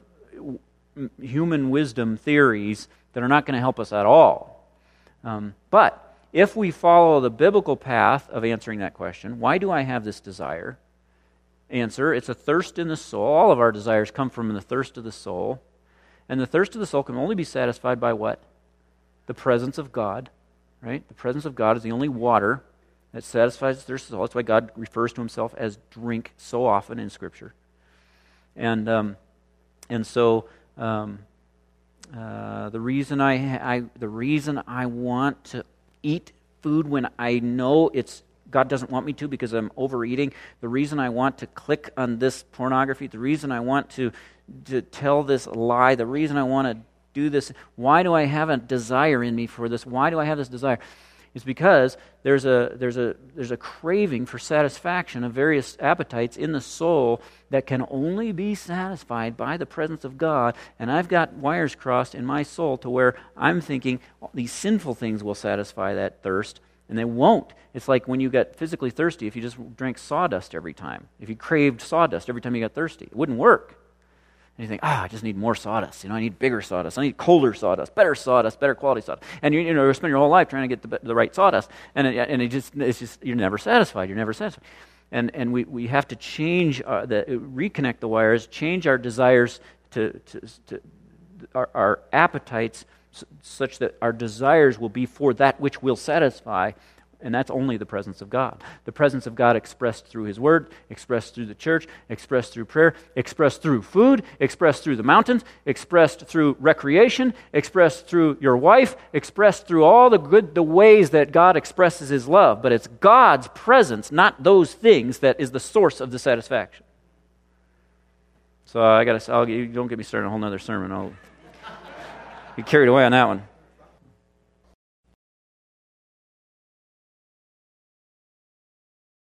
human wisdom theories that are not going to help us at all. Um, but if we follow the biblical path of answering that question, why do I have this desire? Answer, it's a thirst in the soul. All of our desires come from the thirst of the soul. And the thirst of the soul can only be satisfied by what? The presence of God, right? The presence of God is the only water that satisfies the thirst of the soul. That's why God refers to himself as drink so often in Scripture. And um, and so um, uh, the reason I, I the reason I want to eat food when I know it's God doesn't want me to because I'm overeating, the reason I want to click on this pornography, the reason I want to to tell this lie, the reason I want to do this, why do I have a desire in me for this? Why do I have this desire? It's because there's a there's a there's a craving for satisfaction of various appetites in the soul that can only be satisfied by the presence of God. And I've got wires crossed in my soul to where I'm thinking these sinful things will satisfy that thirst, and they won't. It's like when you get physically thirsty, if you just drank sawdust every time. If you craved sawdust every time you got thirsty, it wouldn't work. And you think, ah, I just need more sawdust. You know, I need bigger sawdust. I need colder sawdust, better sawdust, better quality sawdust. And you, you know, you spend your whole life trying to get the, the right sawdust, and it, and it just it's just you're never satisfied. You're never satisfied. And and we, we have to change uh, the reconnect the wires, change our desires to to, to our, our appetites such that our desires will be for that which will satisfy. And that's only the presence of God. The presence of God expressed through His Word, expressed through the church, expressed through prayer, expressed through food, expressed through the mountains, expressed through recreation, expressed through your wife, expressed through all the good the ways that God expresses His love. But it's God's presence, not those things, that is the source of the satisfaction. So uh, I got to. You don't get me started on a whole other sermon. I'll get carried away on that one.